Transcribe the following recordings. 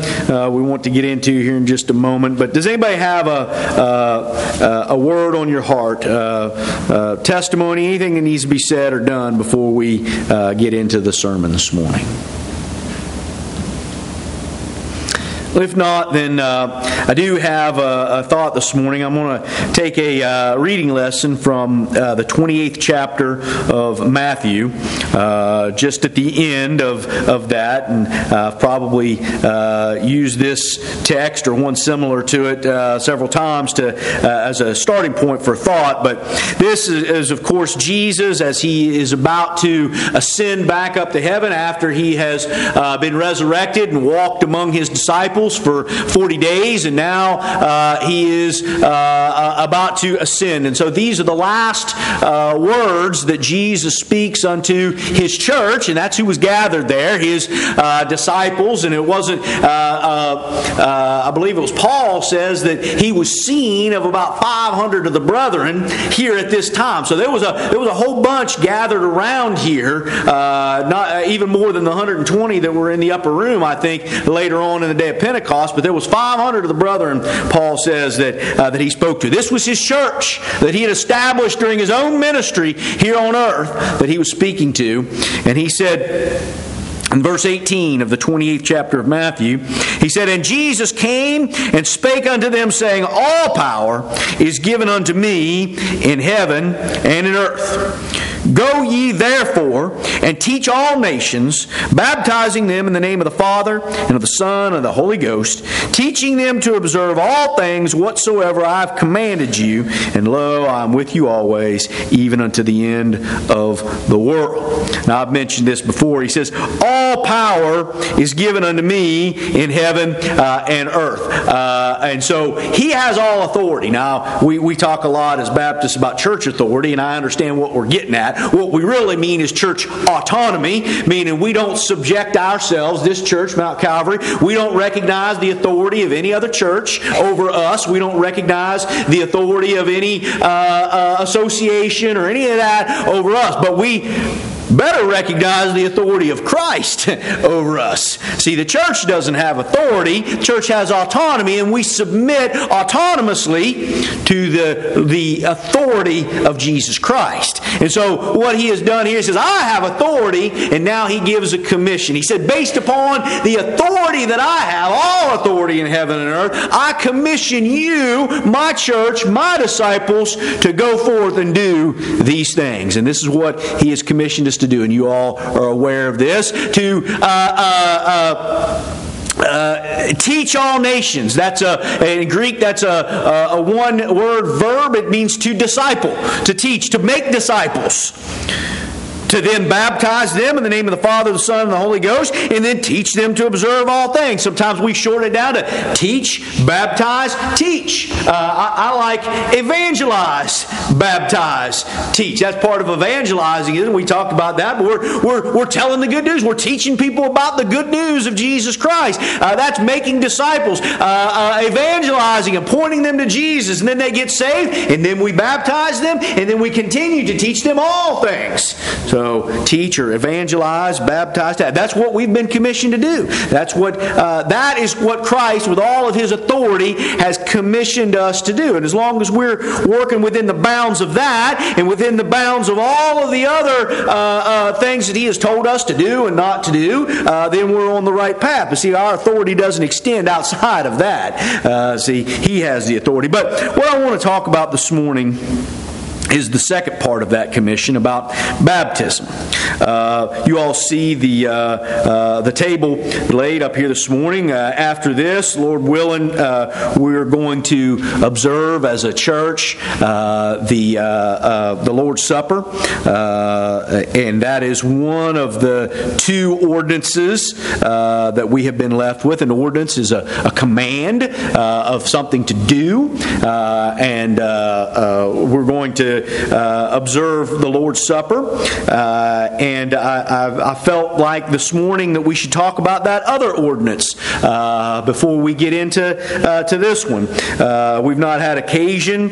we want to get into here in just a moment. But does anybody have a word on your heart, testimony, anything that needs to be said or done before we get into the sermon this morning? If not, then I do have a thought this morning. I'm going to take a reading lesson from the 28th chapter of Matthew, just at the end of that, and I've probably used this text or one similar to it several times as a starting point for thought. But this is, of course, Jesus as He is about to ascend back up to heaven after He has been resurrected and walked among His disciples for 40 days, and now He is about to ascend. And so these are the last words that Jesus speaks unto His church, and that's who was gathered there, His disciples. And it wasn't, I believe it was Paul says that He was seen of about 500 of the brethren here at this time. So there was a whole bunch gathered around here, not even more than the 120 that were in the upper room, I think, later on in the day of Pentecost. But there was 500 of the brethren, Paul says, that He spoke to. This was His church that He had established during His own ministry here on earth that He was speaking to. And He said, in verse 18 of the 28th chapter of Matthew, He said, "And Jesus came and spake unto them, saying, All power is given unto me in heaven and in earth. Go ye therefore and teach all nations, baptizing them in the name of the Father and of the Son and of the Holy Ghost, teaching them to observe all things whatsoever I have commanded you. And lo, I am with you always, even unto the end of the world." Now, I've mentioned this before. He says, all power is given unto me in heaven and earth. And so He has all authority. Now, we talk a lot as Baptists about church authority, and I understand what we're getting at. What we really mean is church autonomy, meaning we don't subject ourselves, this church, Mount Calvary, we don't recognize the authority of any other church over us. We don't recognize the authority of any association or any of that over us. But we better recognize the authority of Christ over us. See, the church doesn't have authority. The church has autonomy, and we submit autonomously to the authority of Jesus Christ. And so what He has done here, He says, I have authority, and now He gives a commission. He said, based upon the authority that I have, all authority in heaven and earth, I commission you, my church, my disciples, to go forth and do these things. And this is what He has commissioned us to do, and you all are aware of this, to teach all nations. That's in Greek, that's a one-word verb. It means to disciple, to teach, to make disciples. To then baptize them in the name of the Father, the Son, and the Holy Ghost, and then teach them to observe all things. Sometimes we shorten it down to teach, baptize, teach. I like evangelize, baptize, teach. That's part of evangelizing, isn't it? We talked about that, but we're telling the good news. We're teaching people about the good news of Jesus Christ. That's making disciples, evangelizing and pointing them to Jesus, and then they get saved, and then we baptize them, and then we continue to teach them all things. So teach or evangelize, baptize. That's what we've been commissioned to do. That is what Christ, with all of His authority, has commissioned us to do. And as long as we're working within the bounds of that, and within the bounds of all of the other things that He has told us to do and not to do, then we're on the right path. But see, our authority doesn't extend outside of that. See, He has the authority. But what I want to talk about this morning is the second part of that commission about baptism. You all see the table laid up here this morning. After this, Lord willing, we're going to observe as a church the Lord's Supper, and that is one of the two ordinances that we have been left with. An ordinance is a command of something to do, and we're going to observe the Lord's Supper, and I felt like this morning that we should talk about that other ordinance before we get into this one. We've not had occasion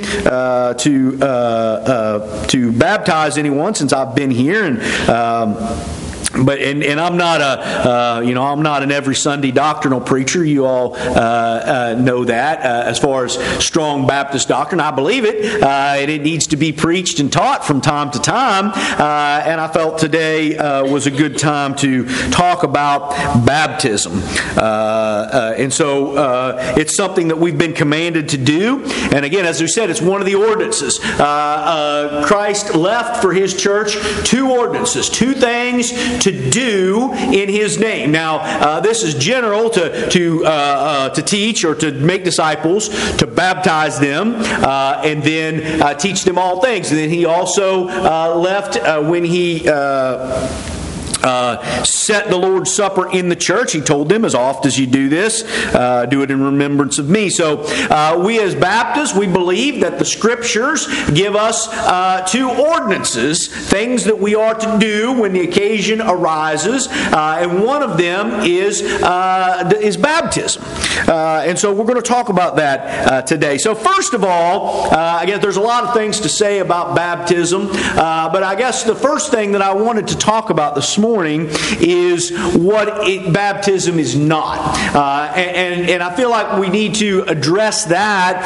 to baptize anyone since I've been here, and But I'm not I'm not an every Sunday doctrinal preacher. You all know that. As far as strong Baptist doctrine, I believe it, and it needs to be preached and taught from time to time. And I felt today was a good time to talk about baptism. And so it's something that we've been commanded to do. And again, as we said, it's one of the ordinances. Christ left for His church 2 ordinances, 2 things to do in His name. Now, this is general to teach or to make disciples, to baptize them, and then teach them all things. And then He also left when He set the Lord's Supper in the church. He told them, as oft as you do this, do it in remembrance of me. So we as Baptists, we believe that the Scriptures give us 2 ordinances, things that we are to do when the occasion arises, and one of them is baptism. And so we're going to talk about that today. So first of all, again, there's a lot of things to say about baptism, but I guess the first thing that I wanted to talk about this morning is what baptism is not, and I feel like we need to address that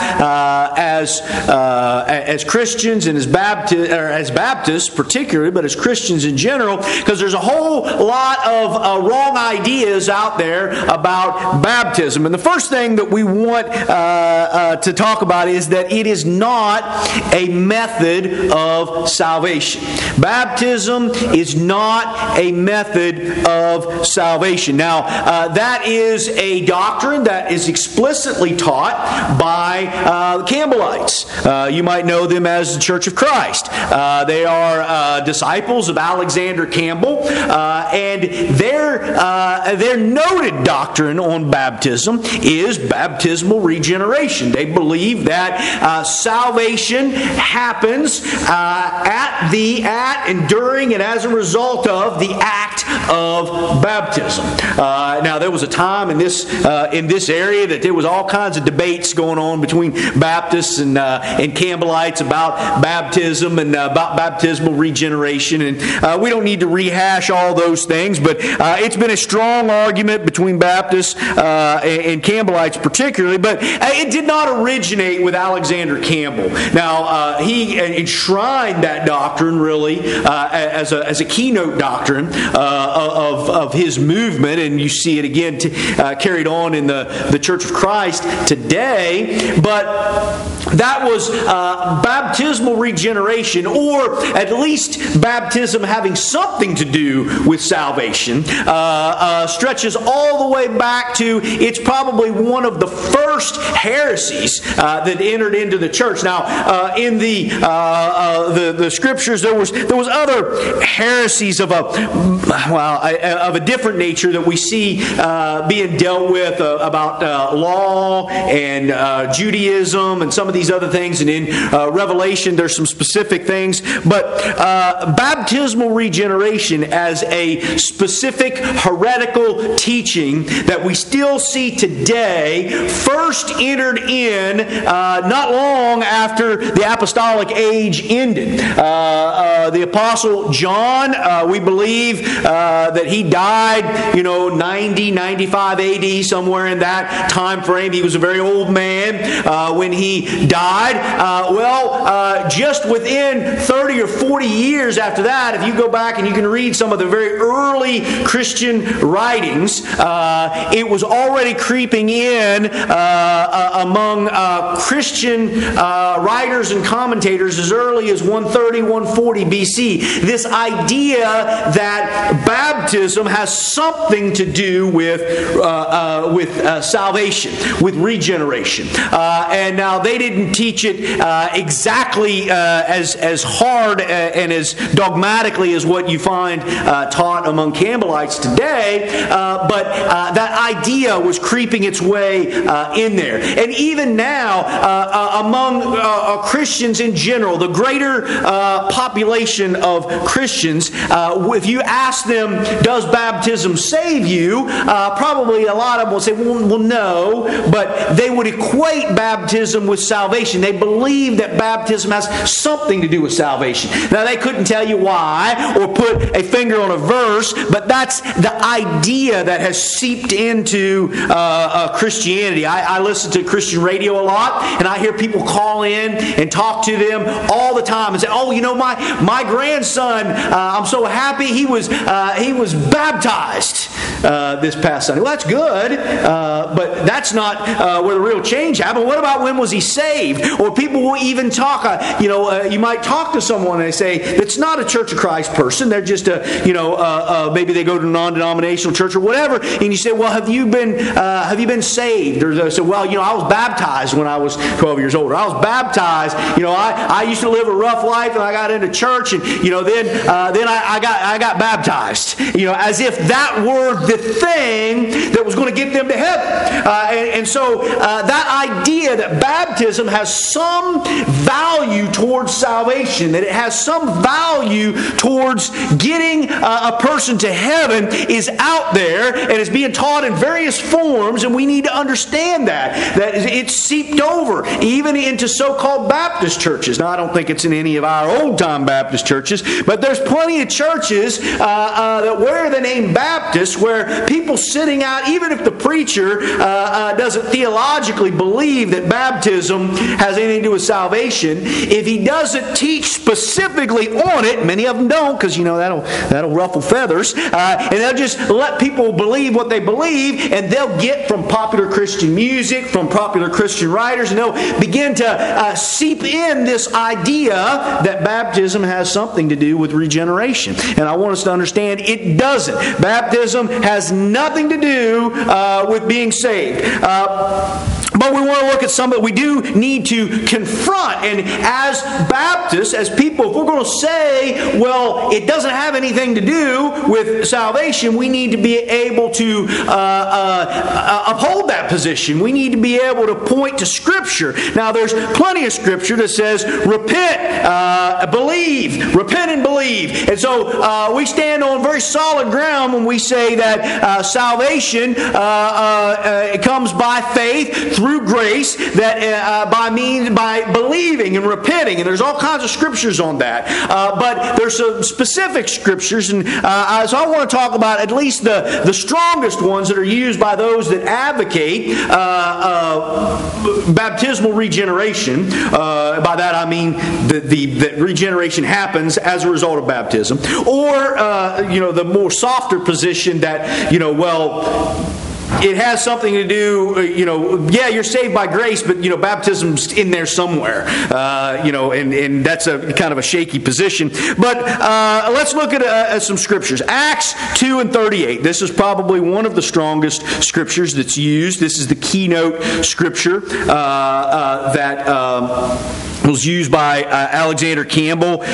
as Christians and as Baptists particularly, but as Christians in general, because there's a whole lot of wrong ideas out there about baptism. And the first thing that we want to talk about is that it is not a method of salvation. Baptism is not a method of salvation. Now, that is a doctrine that is explicitly taught by Campbellites. You might know them as the Church of Christ. They are disciples of Alexander Campbell, and their noted doctrine on baptism is baptismal regeneration. They believe that salvation happens at and during and as a result of the act of baptism. Now, there was a time in this area that there was all kinds of debates going on between Baptists and Campbellites about baptism and about baptismal regeneration, and we don't need to rehash all those things, but it's been a strong argument between Baptists and Campbellites particularly, but it did not originate with Alexander Campbell. Now, he enshrined that doctrine really as a keynote doctrine of his movement, and you see it again carried on in the Church of Christ today. But that was baptismal regeneration, or at least baptism having something to do with salvation, stretches all the way back to, it's probably one of the first heresies that entered into the church. Now, in the Scriptures, there was other heresies of a different nature that we see being dealt with about law and Judaism and some of these other things. And in Revelation, there's some specific things. But baptismal regeneration as a specific heretical teaching that we still see today first entered in not long after the apostolic age ended. The Apostle John, we believe that he died, 90, 95 AD, somewhere in that time frame. He was a very old man when he died. Just within 30 or 40 years after that, if you go back and you can read some of the very early Christian writings, it was already creeping in among Christian writers and commentators as early as 130, 140 BC. This idea that baptism has something to do with salvation, with regeneration. And now they didn't teach it exactly as hard and as dogmatically as what you find taught among Campbellites today, but that idea was creeping its way in there. And even now, among Christians in general, the greater population of Christians, if you ask them them, does baptism save you? Probably a lot of them will say, well, no, but they would equate baptism with salvation. They believe that baptism has something to do with salvation. Now, they couldn't tell you why or put a finger on a verse, but that's the idea that has seeped into Christianity. I listen to Christian radio a lot, and I hear people call in and talk to them all the time and say, oh, my grandson, I'm so happy he was baptized this past Sunday. Well, that's good, but that's not where the real change happened. What about when was he saved? Or people will even talk, you might talk to someone and they say, it's not a Church of Christ person. They're just maybe they go to a non-denominational church or whatever. And you say, well, have you been saved? Or they say, well, I was baptized when I was 12 years old. Or I was baptized. I used to live a rough life and I got into church and then I got baptized. As if that were the thing that was going to get them to heaven. So that idea that baptism has some value towards salvation, that it has some value towards getting a person to heaven, is out there and is being taught in various forms, and we need to understand that it's seeped over even into so-called Baptist churches. Now, I don't think it's in any of our old-time Baptist churches, but there's plenty of churches that wear the name Baptist, where people sitting out, even if the preacher doesn't theologically believe that baptism has anything to do with salvation, if he doesn't teach specifically on it, many of them don't, because that'll ruffle feathers, and they'll just let people believe what they believe, and they'll get from popular Christian music, from popular Christian writers, and they'll begin to seep in this idea that baptism has something to do with regeneration. And I want us to understand it doesn't. Baptism has nothing to do with being saved. But we want to look at some that we do need to confront. And as Baptists, as people, if we're going to say, well, it doesn't have anything to do with salvation, we need to be able to uphold that position. We need to be able to point to Scripture. Now, there's plenty of Scripture that says, repent, believe, repent and believe. And so we stand on very solid ground when we say that salvation comes by faith through grace, that by believing and repenting, and there's all kinds of scriptures on that. But there's some specific scriptures, and so I want to talk about at least the strongest ones that are used by those that advocate baptismal regeneration. By that I mean that regeneration happens as a result of baptism, or the more softer position that it has something to do, you're saved by grace, but, baptism's in there somewhere. And that's a kind of a shaky position. But let's look at some scriptures. Acts 2:38. This is probably one of the strongest scriptures that's used. This is the keynote scripture that was used by Alexander Campbell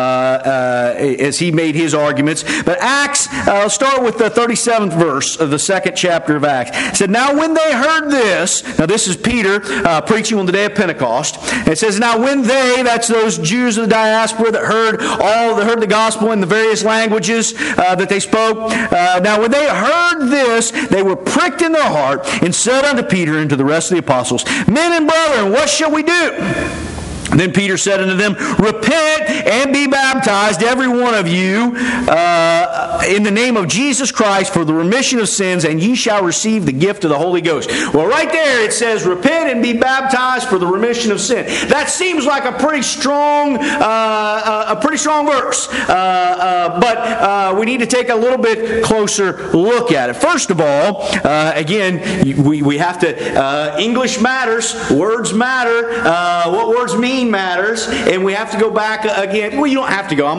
as he made his arguments. But Acts, I'll start with the 37th verse of the second chapter of Acts. It said, now when they heard this, now this is Peter preaching on the day of Pentecost. It says, now when that's those Jews of the diaspora that heard the gospel in the various languages that they spoke. Now when they heard this, they were pricked in their heart and said unto Peter and to the rest of the apostles, men and brethren, what shall we do? Then Peter said unto them, repent and be baptized, every one of you, in the name of Jesus Christ for the remission of sins, and ye shall receive the gift of the Holy Ghost. Well, right there it says, repent and be baptized for the remission of sin. That seems like a pretty strong verse. But we need to take a little bit closer look at it. First of all, again, we have to, English matters, words matter, what words mean matters, and we have to go back again. Well, you don't have to go. I'm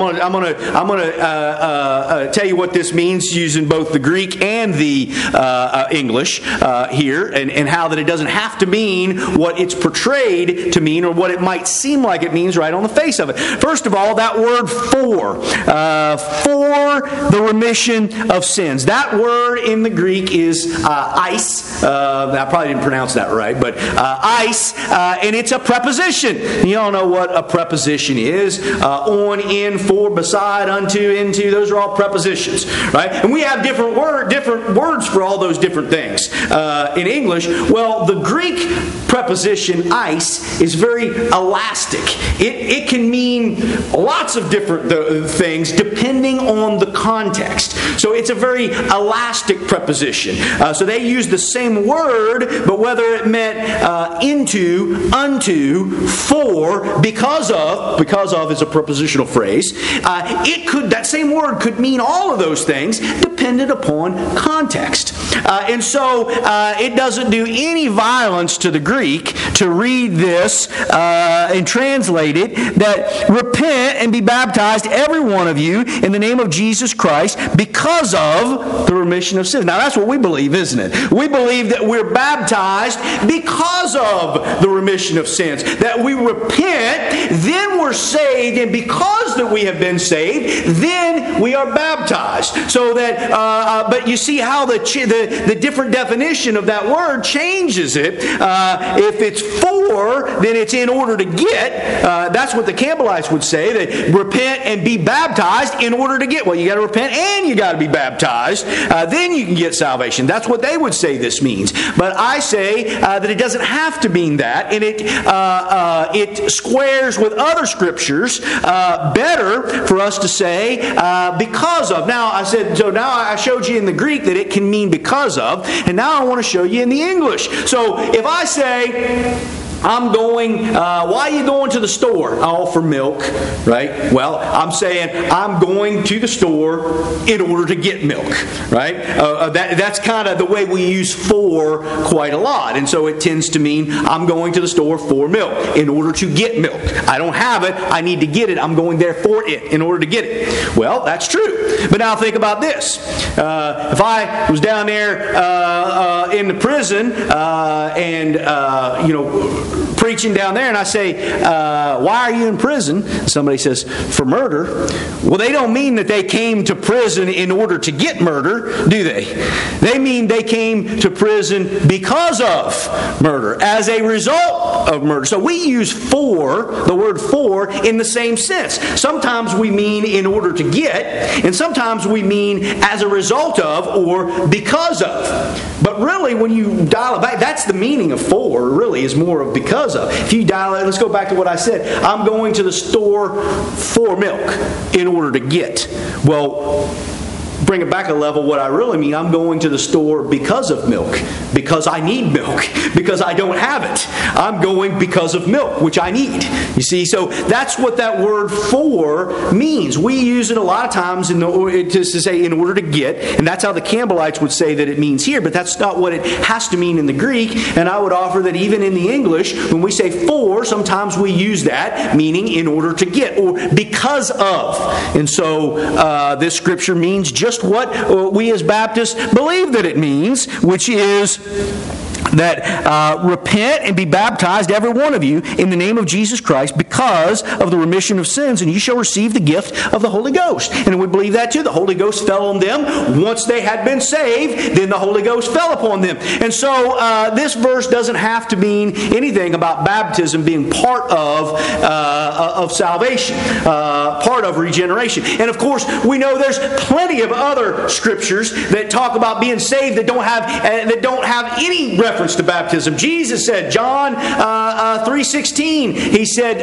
gonna tell you what this means using both the Greek and the English here, and how that it doesn't have to mean what it's portrayed to mean or what it might seem like it means right on the face of it. First of all, that word for the remission of sins. That word in the Greek is eis. I probably didn't pronounce that right, but eis, and it's a preposition. You all know what a preposition is. On, in, for, beside, unto, into. Those are all prepositions, right? And we have different words for all those different things in English. Well, the Greek preposition eis is very elastic. It can mean lots of different things depending on the context. So it's a very elastic preposition. So they use the same word, but whether it meant into, unto, for, because of is a prepositional phrase. That same word could mean all of those things dependent upon context. And so it doesn't do any violence to the Greek to read this and translate it that repent and be baptized, every one of you, in the name of Jesus Christ because of the remission of sins. Now that's what we believe, isn't it? We believe that we're baptized because of the remission of sins. That we repent, then we're saved, and because that we have been saved, then we are baptized. So that, but you see how the different definition of that word changes it. If it's for, then it's in order to get. That's what the Campbellites would say, that repent and be baptized in order to get. Well, you got to repent and you got to be baptized. Then you can get salvation. That's what they would say this means. But I say that it doesn't have to mean that, and it squares with other scriptures better for us to say because of. Now I said, so now I showed you in the Greek that it can mean because of, and now I want to show you in the English. So if I say, I'm going, why are you going to the store? Oh, for milk, right? Well, I'm saying I'm going to the store in order to get milk, right? That's kind of the way we use for quite a lot. And so it tends to mean I'm going to the store for milk, in order to get milk. I don't have it, I need to get it, I'm going there for it, in order to get it. Well, that's true. But now think about this. If I was down there in the prison preaching down there, and I say, why are you in prison? Somebody says, for murder. Well, they don't mean that they came to prison in order to get murder, do they? They mean they came to prison because of murder, as a result of murder. So we use the word for, in the same sense. Sometimes we mean in order to get, and sometimes we mean as a result of or because of. But really, when you dial it back, that's the meaning of for, really, is more of because of. If you dial it, let's go back to what I said. I'm going to the store for milk in order to get. Well, bring it back a level, what I really mean, I'm going to the store because of milk, because I need milk, because I don't have it. I'm going because of milk, which I need. You see, so that's what that word for means. We use it a lot of times to say in order to get, and that's how the Campbellites would say that it means here, but that's not what it has to mean in the Greek. And I would offer that even in the English, when we say for, sometimes we use that meaning in order to get, or because of. And so this scripture means just what we as Baptists believe that it means, which is that repent and be baptized, every one of you, in the name of Jesus Christ because of the remission of sins, and you shall receive the gift of the Holy Ghost. And we believe that too. The Holy Ghost fell on them. Once they had been saved, then the Holy Ghost fell upon them. And so this verse doesn't have to mean anything about baptism being part of salvation, part of regeneration. And of course, we know there's plenty of other scriptures that talk about being saved that don't have any reference to baptism. Jesus said, John 3:16, He said,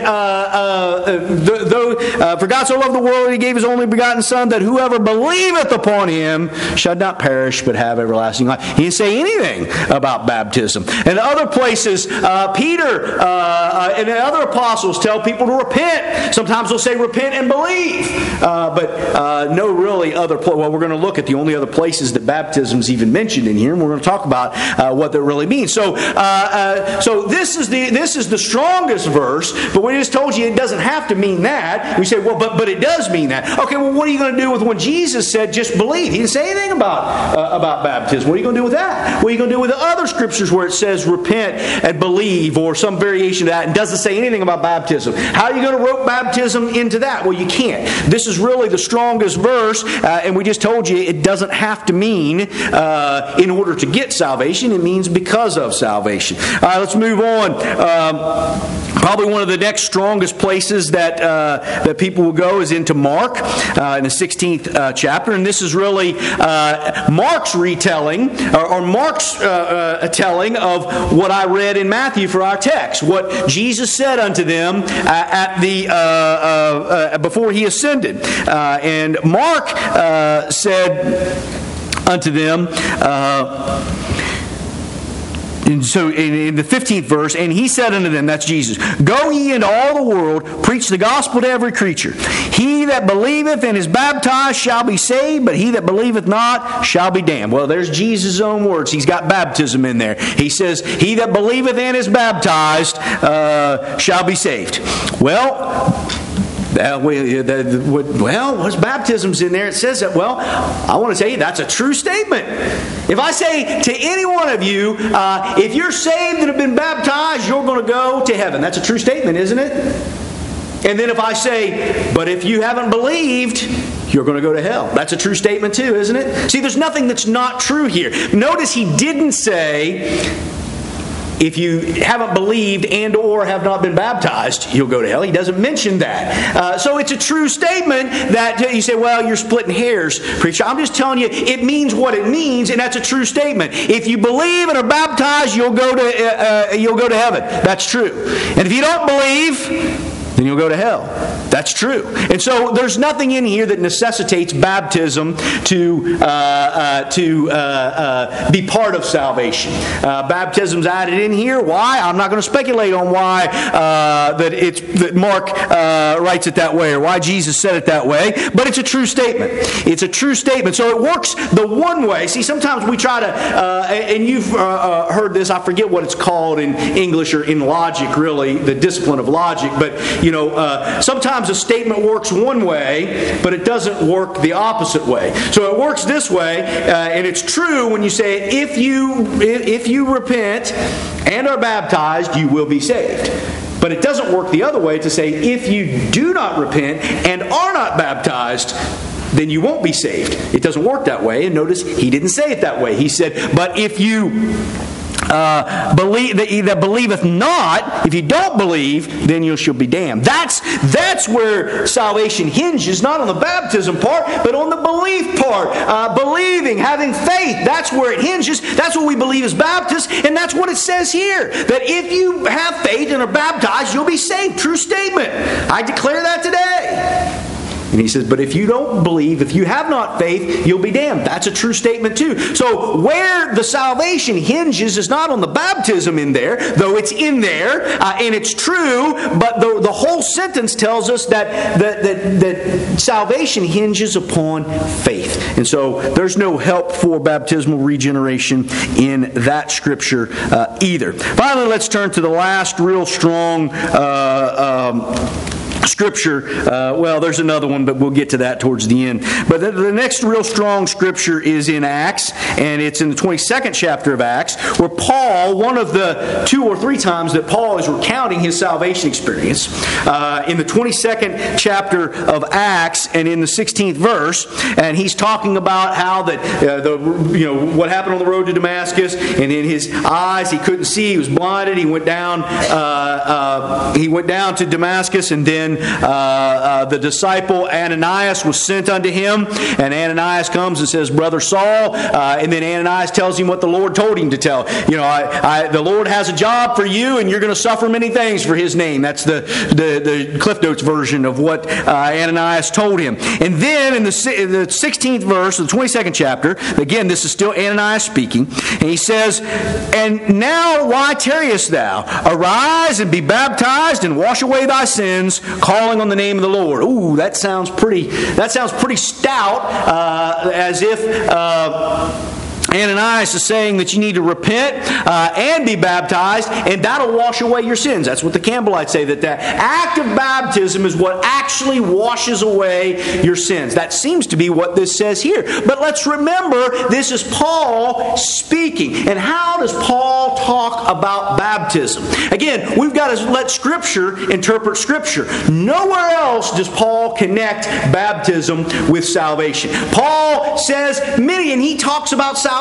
for God so loved the world, He gave His only begotten Son, that whoever believeth upon Him shall not perish, but have everlasting life. He didn't say anything about baptism. And other places, Peter and the other apostles tell people to repent. Sometimes they'll say repent and believe. But no really other well, we're going to look at the only other places that baptism is even mentioned in here, and we're going to talk about what that really means. So this is the strongest verse, but we just told you it doesn't have to mean that. We say, well, but it does mean that. Okay, well, what are you going to do with when Jesus said just believe? He didn't say anything about baptism. What are you going to do with that? What are you going to do with the other scriptures where it says repent and believe, or some variation of that, and doesn't say anything about baptism? How are you going to rope baptism into that? Well, you can't. This is really the strongest verse, and we just told you it doesn't have to mean in order to get salvation. It means because because of salvation. All right, let's move on. Probably one of the next strongest places that people will go is into Mark in the 16th chapter. And this is really Mark's retelling, or Mark's telling of what I read in Matthew for our text. What Jesus said unto them at the before he ascended. And Mark said unto them, and so in the 15th verse, and he said unto them, that's Jesus, go ye into all the world, preach the gospel to every creature. He that believeth and is baptized shall be saved, but he that believeth not shall be damned. Well, there's Jesus' own words. He's got baptism in there. He says, he that believeth and is baptized shall be saved. Well, baptism's in there. It says that. Well, I want to tell you that's a true statement. If I say to any one of you, if you're saved and have been baptized, you're going to go to heaven. That's a true statement, isn't it? And then if I say, but if you haven't believed, you're going to go to hell. That's a true statement too, isn't it? See, there's nothing that's not true here. Notice he didn't say, if you haven't believed and or have not been baptized, you'll go to hell. He doesn't mention that. So it's a true statement that you say, well, you're splitting hairs, preacher. I'm just telling you, it means what it means, and that's a true statement. If you believe and are baptized, you'll go to heaven. That's true. And if you don't believe, then you'll go to hell. That's true. And so there's nothing in here that necessitates baptism to be part of salvation. Baptism's added in here. Why? I'm not going to speculate on why that Mark writes it that way or why Jesus said it that way, but it's a true statement. It's a true statement. So it works the one way. See, sometimes we try to, and you've heard this, I forget what it's called in English or in logic, really, the discipline of logic, but sometimes a statement works one way, but it doesn't work the opposite way. So it works this way, and it's true when you say, if you repent and are baptized, you will be saved. But it doesn't work the other way to say, if you do not repent and are not baptized, then you won't be saved. It doesn't work that way. And notice he didn't say it that way. He said, but if you believe that believeth not, if you don't believe, then you shall be damned. That's where salvation hinges, not on the baptism part, but on the belief part. Believing, having faith, that's where it hinges. That's what we believe as Baptists, and that's what it says here. That if you have faith and are baptized, you'll be saved. True statement. I declare that today. And he says, but if you don't believe, if you have not faith, you'll be damned. That's a true statement too. So where the salvation hinges is not on the baptism in there, though it's in there, and it's true, but the whole sentence tells us that salvation hinges upon faith. And so there's no help for baptismal regeneration in that scripture either. Finally, let's turn to the last real strong scripture. Well, there's another one, but we'll get to that towards the end. But the next real strong scripture is in Acts, and it's in the 22nd chapter of Acts, where Paul, one of the 2 or 3 times that Paul is recounting his salvation experience, in the 22nd chapter of Acts and in the 16th verse, and he's talking about how that what happened on the road to Damascus, and in his eyes he couldn't see, he was blinded. He went down to Damascus, and then the disciple Ananias was sent unto him, and Ananias comes and says, Brother Saul, and then Ananias tells him what the Lord told him to tell. The Lord has a job for you, and you're going to suffer many things for His name. That's the Cliff Notes version of what Ananias told him. And then in the 16th verse of the 22nd chapter, again, this is still Ananias speaking, and he says, And now why tarriest thou? Arise and be baptized and wash away thy sins, calling on the name of the Lord. Ooh, that sounds pretty stout, as if Ananias is saying that you need to repent and be baptized, and that'll wash away your sins. That's what the Campbellites say, that act of baptism is what actually washes away your sins. That seems to be what this says here. But let's remember, this is Paul speaking. And how does Paul talk about baptism? Again, we've got to let Scripture interpret Scripture. Nowhere else does Paul connect baptism with salvation. Paul says many, and he talks about salvation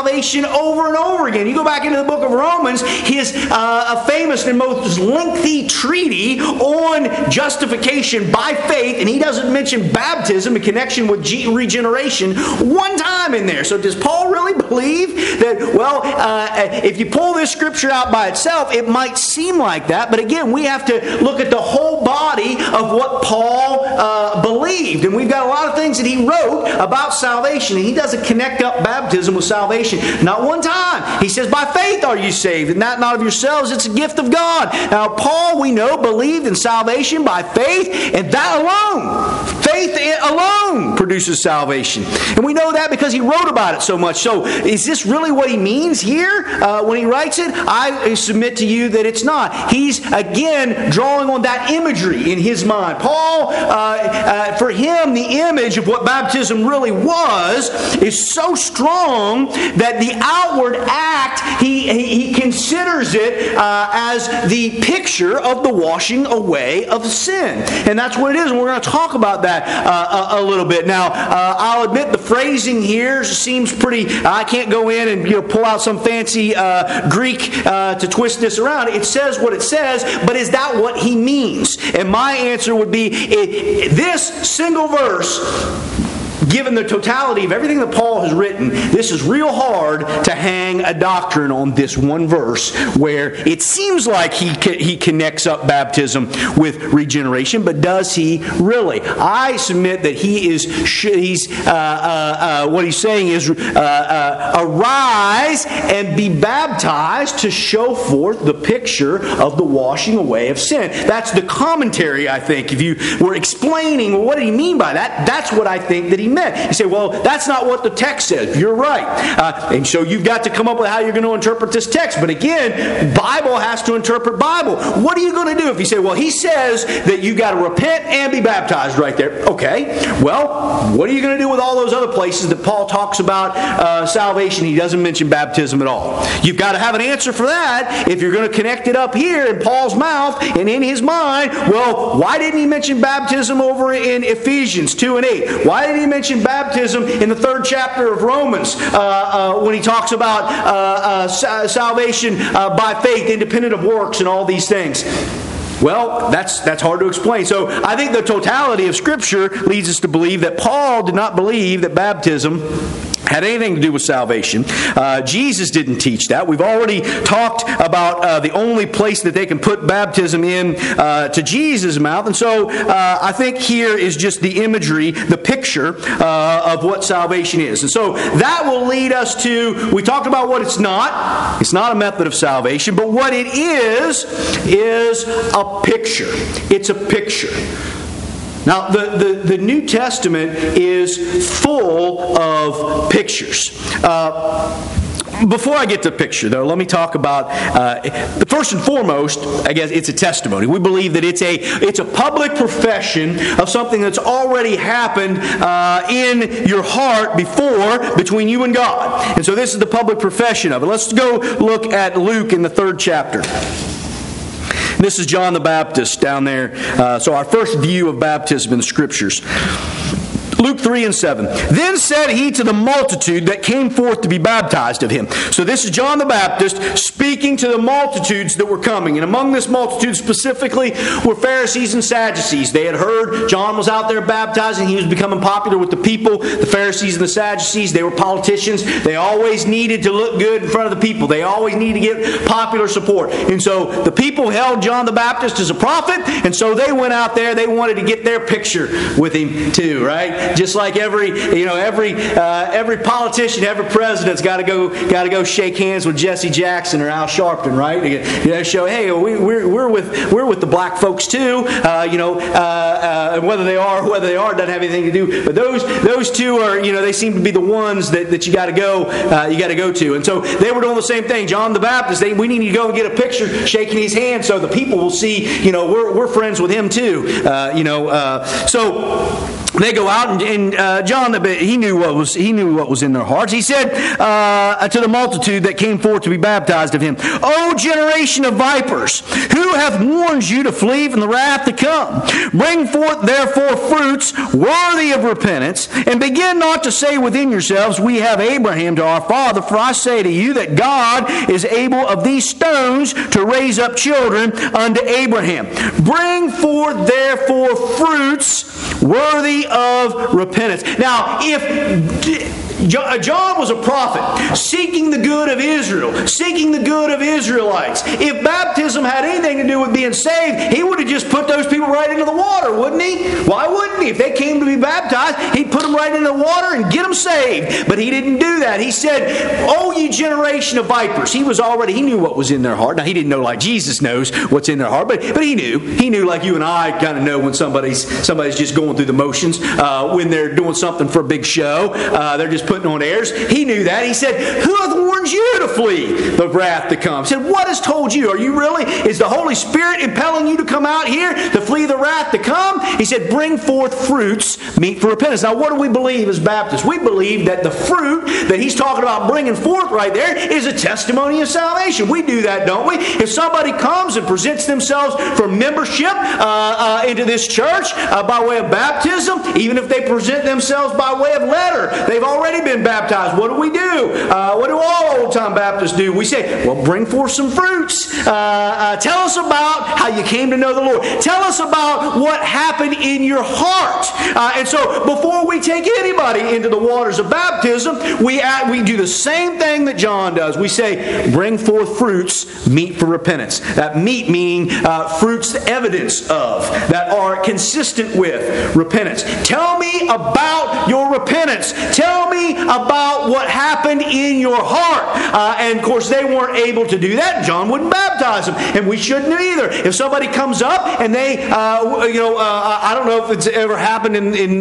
salvation over and over again. You go back into the book of Romans, his famous and most lengthy treatise on justification by faith, and he doesn't mention baptism in connection with regeneration one time in there. So does Paul really believe that, well, if you pull this scripture out by itself, it might seem like that, but again, we have to look at the whole body of what Paul believed, and we've got a lot of things that he wrote about salvation, and he doesn't connect up baptism with salvation. Not one time. He says, by faith are you saved, and that not of yourselves, it's a gift of God. Now, Paul, we know, believed in salvation by faith, and that alone, faith alone produces salvation. And we know that because he wrote about it so much. So, is this really what he means here when he writes it? I submit to you that it's not. He's, again, drawing on that imagery in his mind. Paul, for him, the image of what baptism really was is so strong that the outward act, he considers it as the picture of the washing away of sin. And that's what it is, and we're going to talk about that a little bit. Now, I'll admit the phrasing here seems pretty, I can't go in and pull out some fancy Greek to twist this around. It says what it says, but is that what he means? And my answer would be, this single verse, given the totality of everything that Paul has written, this is real hard to hang a doctrine on this one verse where it seems like he connects up baptism with regeneration, but does he really? I submit that what he's saying is arise and be baptized to show forth the picture of the washing away of sin. That's the commentary, I think. If you were explaining, well, what did he mean by that? That's what I think that he meant. You say, well, that's not what the text says. You're right. And so you've got to come up with how you're going to interpret this text. But again, Bible has to interpret Bible. What are you going to do if you say, well, he says that you've got to repent and be baptized right there? Okay. Well, what are you going to do with all those other places that Paul talks about salvation? He doesn't mention baptism at all. You've got to have an answer for that if you're going to connect it up here in Paul's mouth and in his mind. Well, why didn't he mention baptism over in Ephesians 2 and 8? Why didn't he mention baptism in the 3rd chapter of Romans when he talks about salvation by faith, independent of works, and all these things? Well, that's hard to explain. So I think the totality of Scripture leads us to believe that Paul did not believe that baptism had anything to do with salvation. Jesus didn't teach that. We've already talked about the only place that they can put baptism in to Jesus' mouth. And so I think here is just the imagery, the picture of what salvation is. And so that will lead us to, we talked about what it's not. It's not a method of salvation, but what it is a picture. It's a picture. Now, the New Testament is full of pictures. Before I get to the picture, though, let me talk about, first and foremost, I guess it's a testimony. We believe that it's a public profession of something that's already happened in your heart before, between you and God. And so this is the public profession of it. Let's go look at Luke in the 3rd chapter. This is John the Baptist down there. So our first view of baptism in the Scriptures. Luke 3 and 7. Then said he to the multitude that came forth to be baptized of him. So this is John the Baptist speaking to the multitudes that were coming. And among this multitude specifically were Pharisees and Sadducees. They had heard John was out there baptizing. He was becoming popular with the people. The Pharisees and the Sadducees, they were politicians. They always needed to look good in front of the people. They always needed to get popular support. And so the people held John the Baptist as a prophet. And so they went out there. They wanted to get their picture with him too, right? Just like every politician, every president's got to go shake hands with Jesse Jackson or Al Sharpton, right? Show, hey, we're with the black folks too. Whether they are or whether they aren't doesn't have anything to do. But those two are, they seem to be the ones that you got to go to. And so they were doing the same thing. John the Baptist, we need to go and get a picture, shaking his hand, so the people will see, we're friends with him too. So they go out, and John, he knew what was in their hearts. He said to the multitude that came forth to be baptized of him, O generation of vipers, who hath warned you to flee from the wrath to come? Bring forth therefore fruits worthy of repentance, and begin not to say within yourselves, We have Abraham to our father. For I say to you that God is able of these stones to raise up children unto Abraham. Bring forth therefore fruits worthy of repentance. Now, if John was a prophet seeking the good of Israel, seeking the good of Israelites. If baptism had anything to do with being saved, he would have just put those people right into the water, wouldn't he? Why wouldn't he? If they came to be baptized, he'd put them right into the water and get them saved. But he didn't do that. He said, O ye generation of vipers. He knew what was in their heart. Now, he didn't know like Jesus knows what's in their heart, but he knew. He knew like you and I kind of know when somebody's just going through the motions, when they're doing something for a big show. They're just putting on airs. He knew that. He said, Who hath warned you to flee the wrath to come? He said, What has told you? Are you really? Is the Holy Spirit impelling you to come out here to flee the wrath to come? He said, Bring forth fruits meet for repentance. Now, what do we believe as Baptists? We believe that the fruit that he's talking about bringing forth right there is a testimony of salvation. We do that, don't we? If somebody comes and presents themselves for membership into this church by way of baptism, even if they present themselves by way of letter, they've already been baptized. What do? What do all old-time Baptists do? We say, well, bring forth some fruits. Tell us about how you came to know the Lord. Tell us about what happened in your heart. And so before we take anybody into the waters of baptism, we do the same thing that John does. We say, bring forth fruits meet for repentance. That meet meaning fruits evidence of, that are consistent with repentance. Tell me about your repentance. Tell me about what happened in your heart. And of course, they weren't able to do that. John wouldn't baptize them, and we shouldn't either. If somebody comes up and they, I don't know if it's ever happened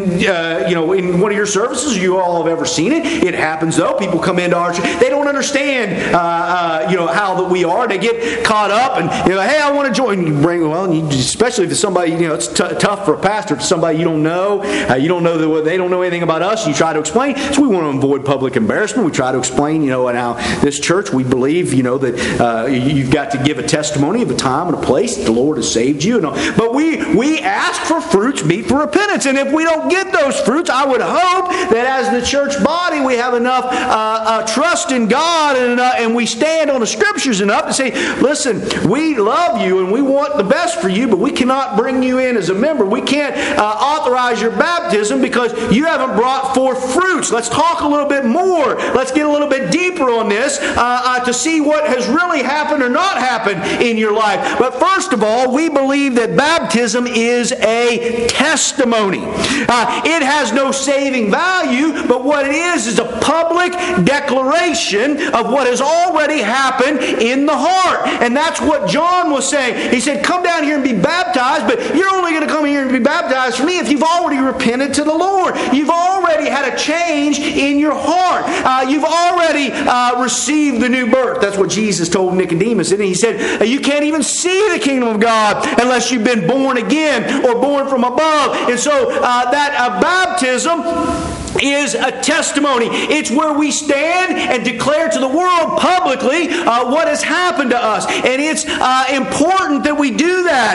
in one of your services. You all have ever seen it. It happens though. People come into our church. They don't understand, how that we are. They get caught up and hey, I want to join. You bring especially if it's somebody it's tough for a pastor. If somebody you don't know, they don't know anything about us. You try to explain. So we want to avoid public embarrassment. We try to explain, and how this church, we believe, that you've got to give a testimony of a time and a place that the Lord has saved you. But we ask for fruits meet for repentance. And if we don't get those fruits, I would hope that as the church body, we have enough trust in God and we stand on the Scriptures enough to say, listen, we love you and we want the best for you, but we cannot bring you in as a member. We can't authorize your baptism because you haven't brought forth fruits. Let's talk a little bit more. Let's get a little bit deeper on this to see what has really happened or not happened in your life. But first of all, we believe that baptism is a testimony. It has no saving value, but what it is a public declaration of what has already happened in the heart. And that's what John was saying. He said, come down here and be baptized, but you're only going to come here and be baptized for me if you've already repented to the Lord. You've already had a change in your heart. You've already received the new birth. That's what Jesus told Nicodemus. And he said, you can't even see the kingdom of God unless you've been born again or born from above. And so that baptism is a testimony. It's where we stand and declare to the world publicly what has happened to us. And it's important that we do that.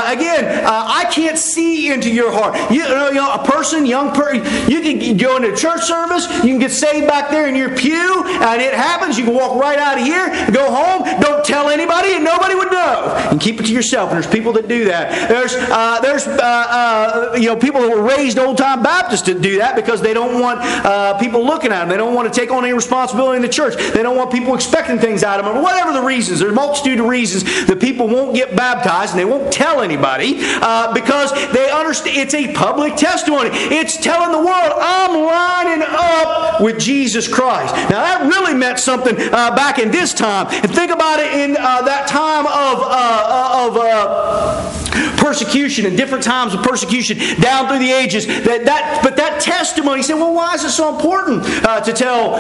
I can't see into your heart. A person, young person, you can go into a church service, you can get saved back there in your pew, and it happens. You can walk right out of here, go home, don't tell anybody, and nobody would know. And keep it to yourself. And there's people that do that. There's people that were raised old-time Baptists that do that because they don't want people looking at them. They don't want to take on any responsibility in the church. They don't want people expecting things out of them. Or whatever the reasons. There's a multitude of reasons that people won't get baptized and they won't tell anybody because they understand it's a public testimony. It's telling the world, I'm lining up with Jesus Christ. Now that really meant something back in this time. And think about it in that time of persecution persecution and different times of persecution down through the ages. But that testimony, he said, well, why is it so important to tell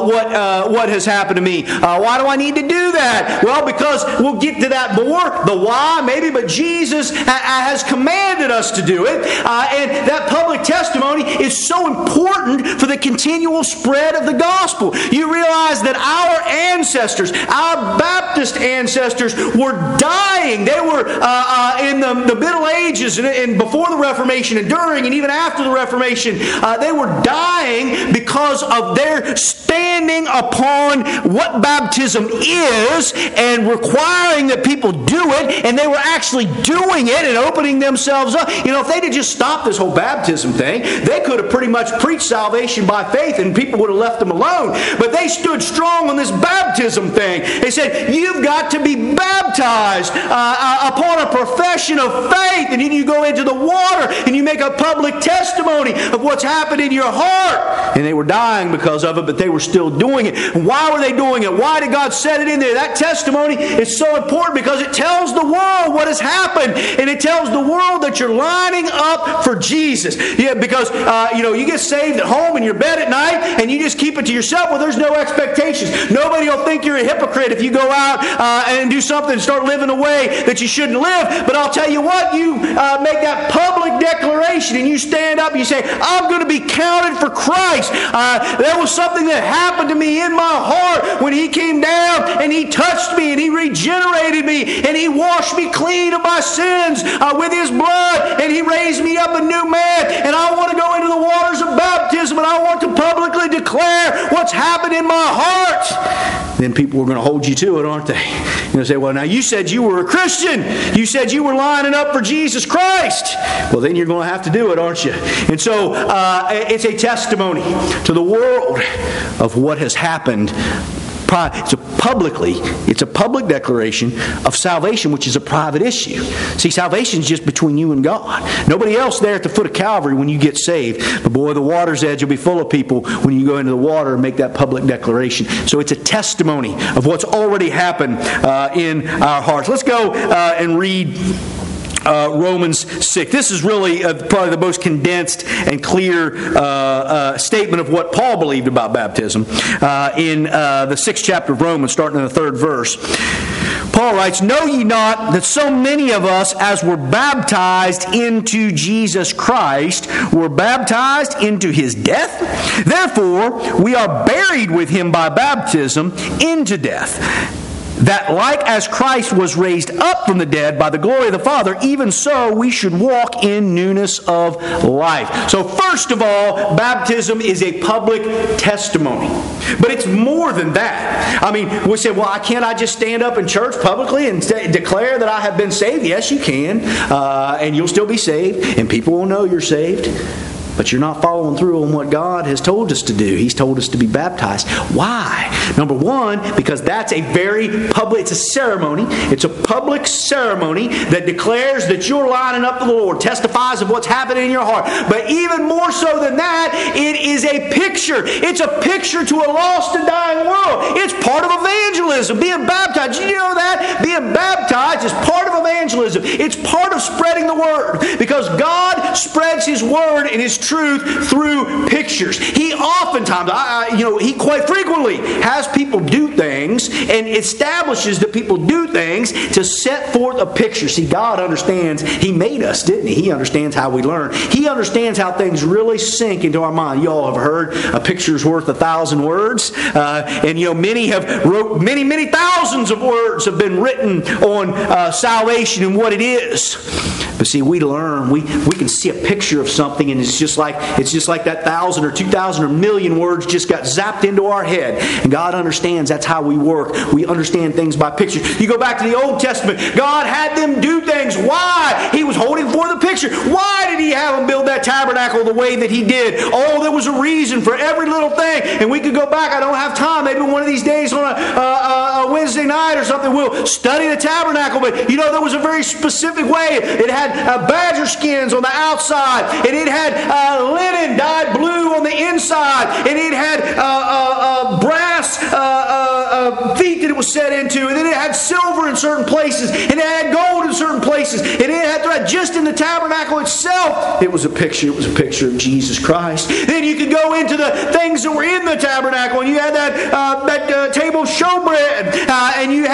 what has happened to me? Why do I need to do that? Well, because we'll get to that more. The why, maybe, but Jesus has commanded us to do it. And that public testimony is so important for the continual spread of the gospel. You realize that our ancestors, our Baptist ancestors, were dying. They were in the Middle Ages and before the Reformation and during and even after the Reformation. They were dying because of their standing upon what baptism is and requiring that people do it, and they were actually doing it and opening themselves up. You know, if they'd have just stopped this whole baptism thing, they could have pretty much preached salvation by faith and people would have left them alone. But they stood strong on this baptism thing. They said, you've got to be baptized upon a profession of faith, and then you go into the water and you make a public testimony of what's happened in your heart. And they were dying because of it, but they were still doing it. And why were they doing it? Why did God set it in there? That testimony is so important because it tells the world what has happened, and it tells the world that you're lining up for Jesus. Yeah, because you get saved at home in your bed at night and you just keep it to yourself. Well, there's no expectations. Nobody will think you're a hypocrite if you go out and do something and start living a way that you shouldn't live. But I'll tell you what, you make that public declaration and you stand up and you say, I'm going to be counted for Christ. There was something that happened to me in my heart when He came down and He touched me and He regenerated me and He washed me clean of my sins with His blood, and He raised me up a new man, and I want to go into the waters of baptism and I want to publicly declare what's happened in my heart. Then people are going to hold you to it, aren't they? You're going to say, well, now you said you were a Christian. You said you were lining up for Jesus Christ. Well, then you're going to have to do it, aren't you? And so it's a testimony to the world of what has happened. It's a public declaration of salvation, which is a private issue. See, salvation is just between you and God. Nobody else there at the foot of Calvary when you get saved. But boy, the water's edge will be full of people when you go into the water and make that public declaration. So it's a testimony of what's already happened in our hearts. Let's go and read Romans 6. This is really probably the most condensed and clear statement of what Paul believed about baptism. In the 6th chapter of Romans, starting in the 3rd verse, Paul writes, know ye not that so many of us as were baptized into Jesus Christ were baptized into His death? Therefore we are buried with Him by baptism into death, that like as Christ was raised up from the dead by the glory of the Father, even so we should walk in newness of life. So first of all, baptism is a public testimony. But it's more than that. I mean, we say, well, can't I just stand up in church publicly and declare that I have been saved? Yes, you can. And you'll still be saved, and people will know you're saved. But you're not following through on what God has told us to do. He's told us to be baptized. Why? Number one, because that's a very public, it's a ceremony. It's a public ceremony that declares that you're lining up for the Lord, testifies of what's happening in your heart. But even more so than that, it is a picture. It's a picture to a lost and dying world. It's part of evangelism. Being baptized, you know that? Being baptized is part of evangelism. It's part of spreading the Word. Because God spreads His Word and His truth through pictures. He oftentimes, He quite frequently has people do things and establishes that people do things to set forth a picture. See, God understands. He made us, didn't He? He understands how we learn. He understands how things really sink into our mind. You all have heard a picture's worth 1,000 words. And many have wrote many thousands of words have been written on salvation and what it is. But see, we learn. We can see a picture of something, and it's just like that 1,000 or 2,000 or million words just got zapped into our head. And God understands that's how we work. We understand things by picture. You go back to the Old Testament. God had them do things. Why? He was holding for the picture. Why did He have them build that tabernacle the way that He did? Oh, there was a reason for every little thing. And we could go back. I don't have time. Maybe one of these days on a Wednesday night or something, we'll study the tabernacle. But there was a very specific way. It had badger skins on the outside, and it had linen dyed blue on the inside, and it had brass feet that it was set into, and then it had silver in certain places, and it had gold in certain places, and it had thread. Just in the tabernacle itself, it was a picture. It was a picture of Jesus Christ. Then you could go into the things that were in the tabernacle, and you had that table of showbread, and you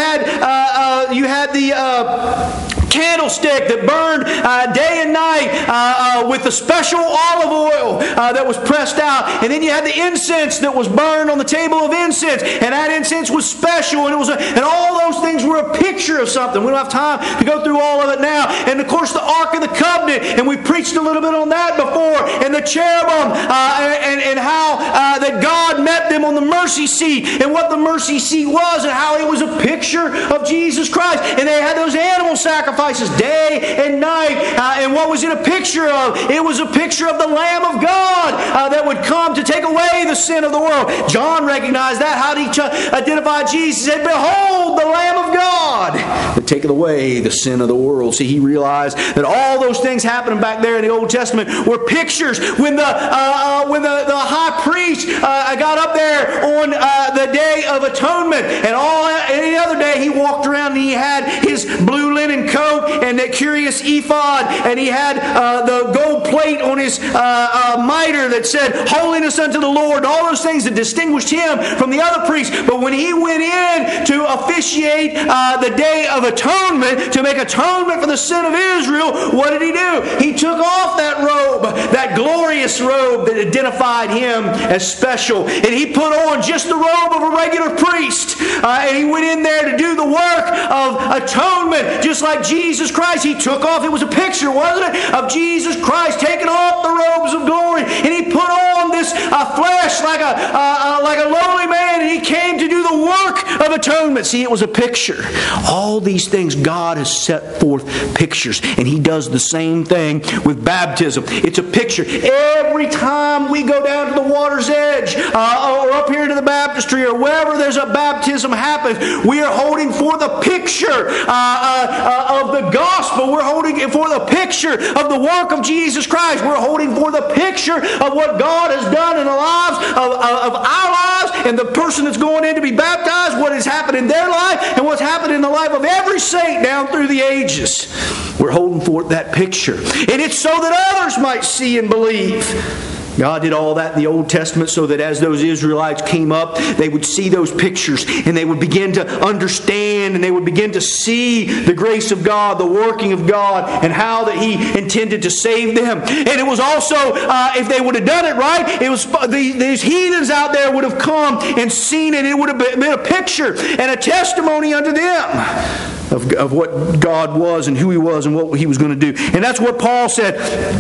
had the candlestick that burned day and night with the special olive oil that was pressed out, and then you had the incense that was burned on the table of incense, and that incense was special, and and all those things were a picture of something. We don't have time to go through all of it now. And of course, the Ark of the Covenant, and we preached a little bit on that before, and the cherubim, and how that God met them on the mercy seat, and what the mercy seat was, and how it was a picture of Jesus Christ. And they had those animal sacrifices day and night. And what was it a picture of? It was a picture of the Lamb of God that would come to take away the sin of the world. John recognized that. How did he identify Jesus? He said, "Behold, the Lamb of God that taketh away the sin of the world." See, he realized that all those things happening back there in the Old Testament were pictures. When the high priest got up there on the Day of Atonement, and any other day he walked around and he had his blue linen coat and that curious ephod, and he had the gold plate on his mitre that said "Holiness unto the Lord," and all those things that distinguished him from the other priests. But when he went in to officiate the Day of Atonement, to make atonement for the sin of Israel, what did he do? He took off that robe, that glorious robe that identified him as special, and he put on just the robe of a regular priest, and he went in there to do the work of atonement, just like Jesus Christ. He took off, it was a picture, wasn't it, of Jesus Christ taking off the robes of glory, and he put on this flesh like a lowly man, and he came to do the work of atonement. See, it was a picture. All these things God has set forth pictures, and he does the same thing with baptism. It's a picture. Every time we go down to the water's edge, or up here to the baptistry, or wherever there's a baptism happens, we are holding for the picture of the gospel. We're holding for the picture of the work of Jesus Christ. We're holding for the picture of what God has done in the lives of our lives, and the person that's going in to be baptized, what has happened in their life, and what's happened in the life of every saint down through the ages. We're holding for that picture. And it's so that others might see and believe. God did all that in the Old Testament so that as those Israelites came up, they would see those pictures, and they would begin to understand, and they would begin to see the grace of God, the working of God, and how that He intended to save them. And it was also, if they would have done it right, it was these heathens out there would have come and seen it. It would have been a picture and a testimony unto them of what God was and who He was and what He was going to do. And that's what Paul said.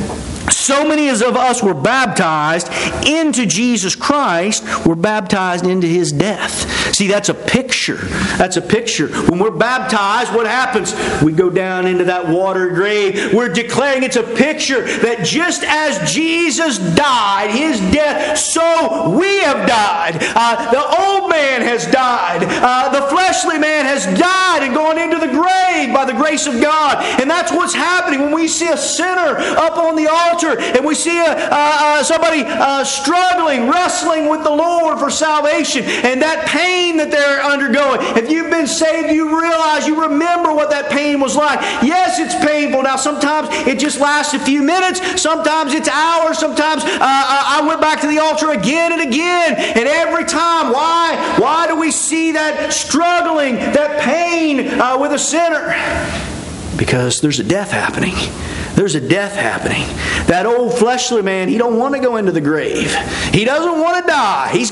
So many of us were baptized into Jesus Christ, were baptized into His death. See, that's a picture. That's a picture. When we're baptized, what happens? We go down into that water grave. We're declaring it's a picture that just as Jesus died, His death, so we have died. The old man has died. The fleshly man has died and gone into the grave by the grace of God. And that's what's happening when we see a sinner up on the altar, and we see somebody struggling, wrestling with the Lord for salvation, and that pain that they're undergoing. If you've been saved, you realize, you remember what that pain was like. Yes, it's painful. Now, sometimes it just lasts a few minutes. Sometimes it's hours. Sometimes I went back to the altar again and again, and every time. Why? Why do we see that struggling, that pain with a sinner? Because there's a death happening. There's a death happening. That old fleshly man, he don't want to go into the grave. He doesn't want to die. He's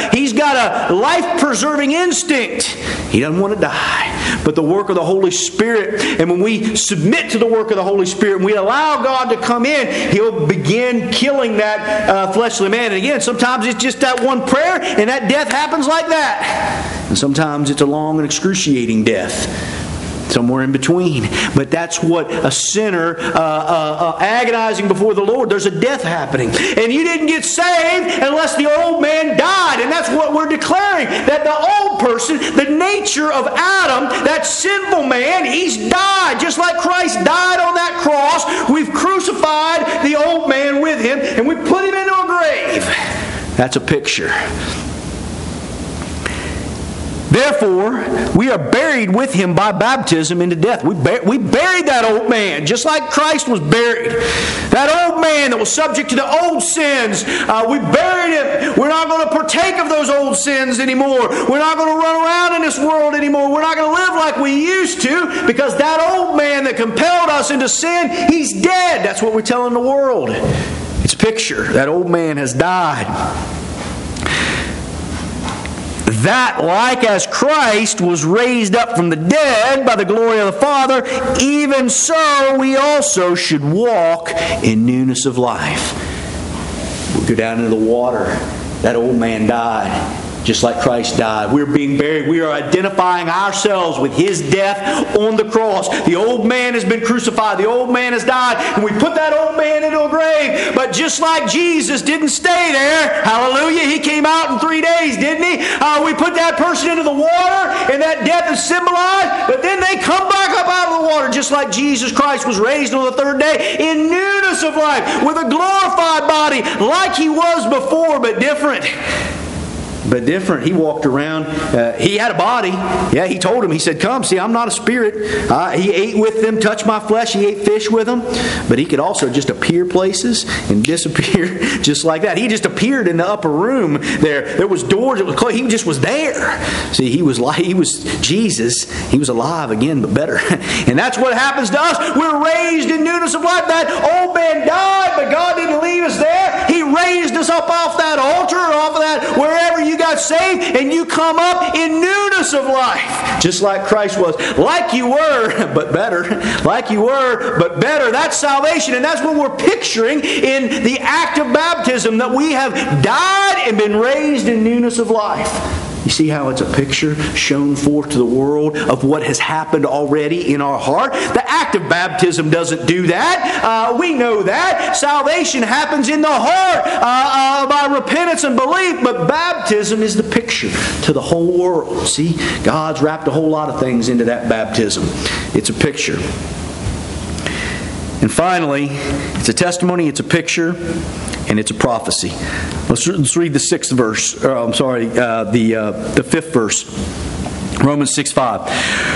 got a life-preserving instinct. He doesn't want to die. But the work of the Holy Spirit, and when we submit to the work of the Holy Spirit, and we allow God to come in, He'll begin killing that fleshly man. And again, sometimes it's just that one prayer, and that death happens like that. And sometimes it's a long and excruciating death. Somewhere in between. But that's what a sinner agonizing before the Lord, there's a death happening. And you didn't get saved unless the old man died. And that's what we're declaring. That the old person, the nature of Adam, that sinful man, he's died. Just like Christ died on that cross, we've crucified the old man with Him, and we put him into a grave. That's a picture. Therefore, we are buried with him by baptism into death. We buried that old man, just like Christ was buried. That old man that was subject to the old sins, we buried him. We're not going to partake of those old sins anymore. We're not going to run around in this world anymore. We're not going to live like we used to, because that old man that compelled us into sin, he's dead. That's what we're telling the world. It's a picture. That old man has died. That, like as Christ was raised up from the dead by the glory of the Father, even so we also should walk in newness of life. We go down into the water. That old man died, just like Christ died. We're being buried. We are identifying ourselves with His death on the cross. The old man has been crucified. The old man has died. And we put that old man into a grave. But just like Jesus didn't stay there, hallelujah, He came out in 3 days, didn't He? We put that person into the water, and that death is symbolized. But then they come back up out of the water, just like Jesus Christ was raised on the third day in newness of life, with a glorified body, like He was before, but different. But different. He walked around. He had a body. Yeah, He told him. He said, "Come, see, I'm not a spirit." He ate with them, touched my flesh. He ate fish with them. But He could also just appear places and disappear just like that. He just appeared in the upper room there. There was doors. It was closed. He just was there. See, He was Jesus. He was alive again, but better. And that's what happens to us. We're raised in newness of life. That old man died, but God didn't leave us there. He raised us up off that altar, or off of that, wherever you got saved, and you come up in newness of life, just like Christ was. Like you were, but better. Like you were, but better. That's salvation, and that's what we're picturing in the act of baptism, that we have died and been raised in newness of life. You see how it's a picture shown forth to the world of what has happened already in our heart? The act of baptism doesn't do that. We know that. Salvation happens in the heart by repentance and belief, but baptism is the picture to the whole world. See, God's wrapped a whole lot of things into that baptism. It's a picture. And finally, it's a testimony, it's a picture, and it's a prophecy. Let's read the sixth verse. The fifth verse. Romans 6:5.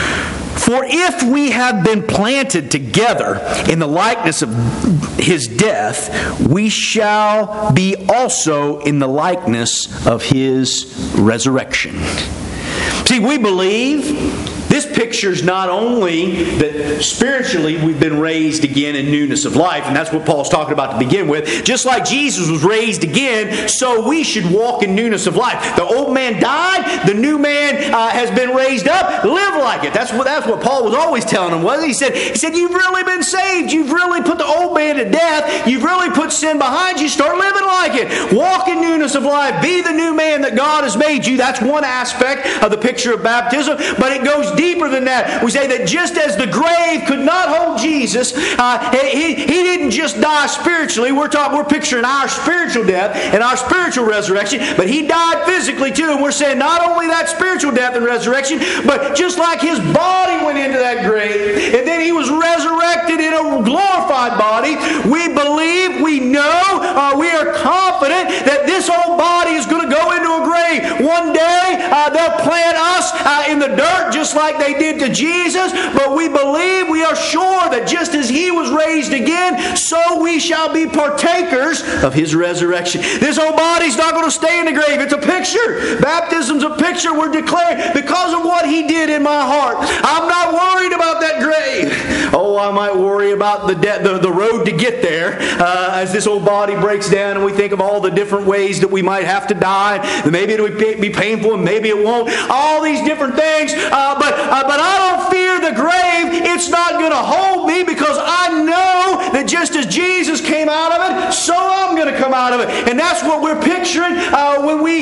For if we have been planted together in the likeness of His death, we shall be also in the likeness of His resurrection. See, we believe this pictures not only that spiritually we've been raised again in newness of life, and that's what Paul's talking about to begin with. Just like Jesus was raised again, so we should walk in newness of life. The old man died, the new man has been raised up. Live like it. That's what Paul was always telling them, wasn't he? He said, you've really been saved. You've really put the old man to death. You've really put sin behind you. Start living like it. Walk in newness of life. Be the new man that God has made you. That's one aspect of the picture of baptism, but it goes deeper than that. We say that just as the grave could not hold Jesus, he didn't just die spiritually. We're picturing our spiritual death and our spiritual resurrection, but He died physically too. And we're saying not only that spiritual death and resurrection, but just like His body went into that grave, and then He was resurrected in a glorified body, we believe, we know, we are confident that this old body is going to go into a grave. One day, they'll plant us in the dirt just like they did to Jesus, but we believe, we are sure that just as He was raised again, so we shall be partakers of His resurrection. This old body's not going to stay in the grave. It's a picture. Baptism's a picture. We're declaring because of what He did in my heart. I'm not worried about that grave. Oh, I might worry about the road to get there as this old body breaks down and we think of all the different ways that we might have to die. Maybe it'll be painful and maybe it won't. All these different things. But I don't fear the grave. It's not going to hold me because I know that just as Jesus came out of it, so I'm going to come out of it. And that's what we're picturing when we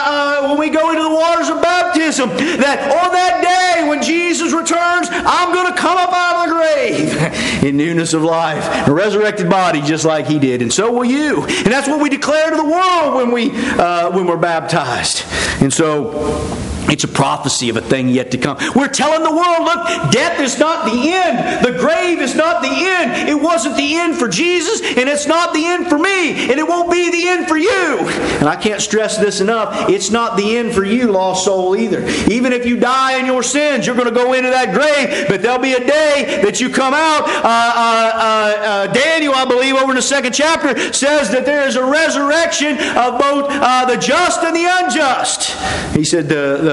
go into the waters of baptism. That on that day when Jesus returns, I'm going to come up out of the grave in newness of life, a resurrected body just like He did, and so will you. And that's what we declare to the world when we're baptized. And so it's a prophecy of a thing yet to come. We're telling the world, look, death is not the end. The grave is is not the end. It wasn't the end for Jesus, and it's not the end for me, and it won't be the end for you. And I can't stress this enough. It's not the end for you, lost soul, either. Even if you die in your sins, you're going to go into that grave, but there'll be a day that you come out. Daniel, I believe, over in the 2nd chapter, says that there is a resurrection of both the just and the unjust. He said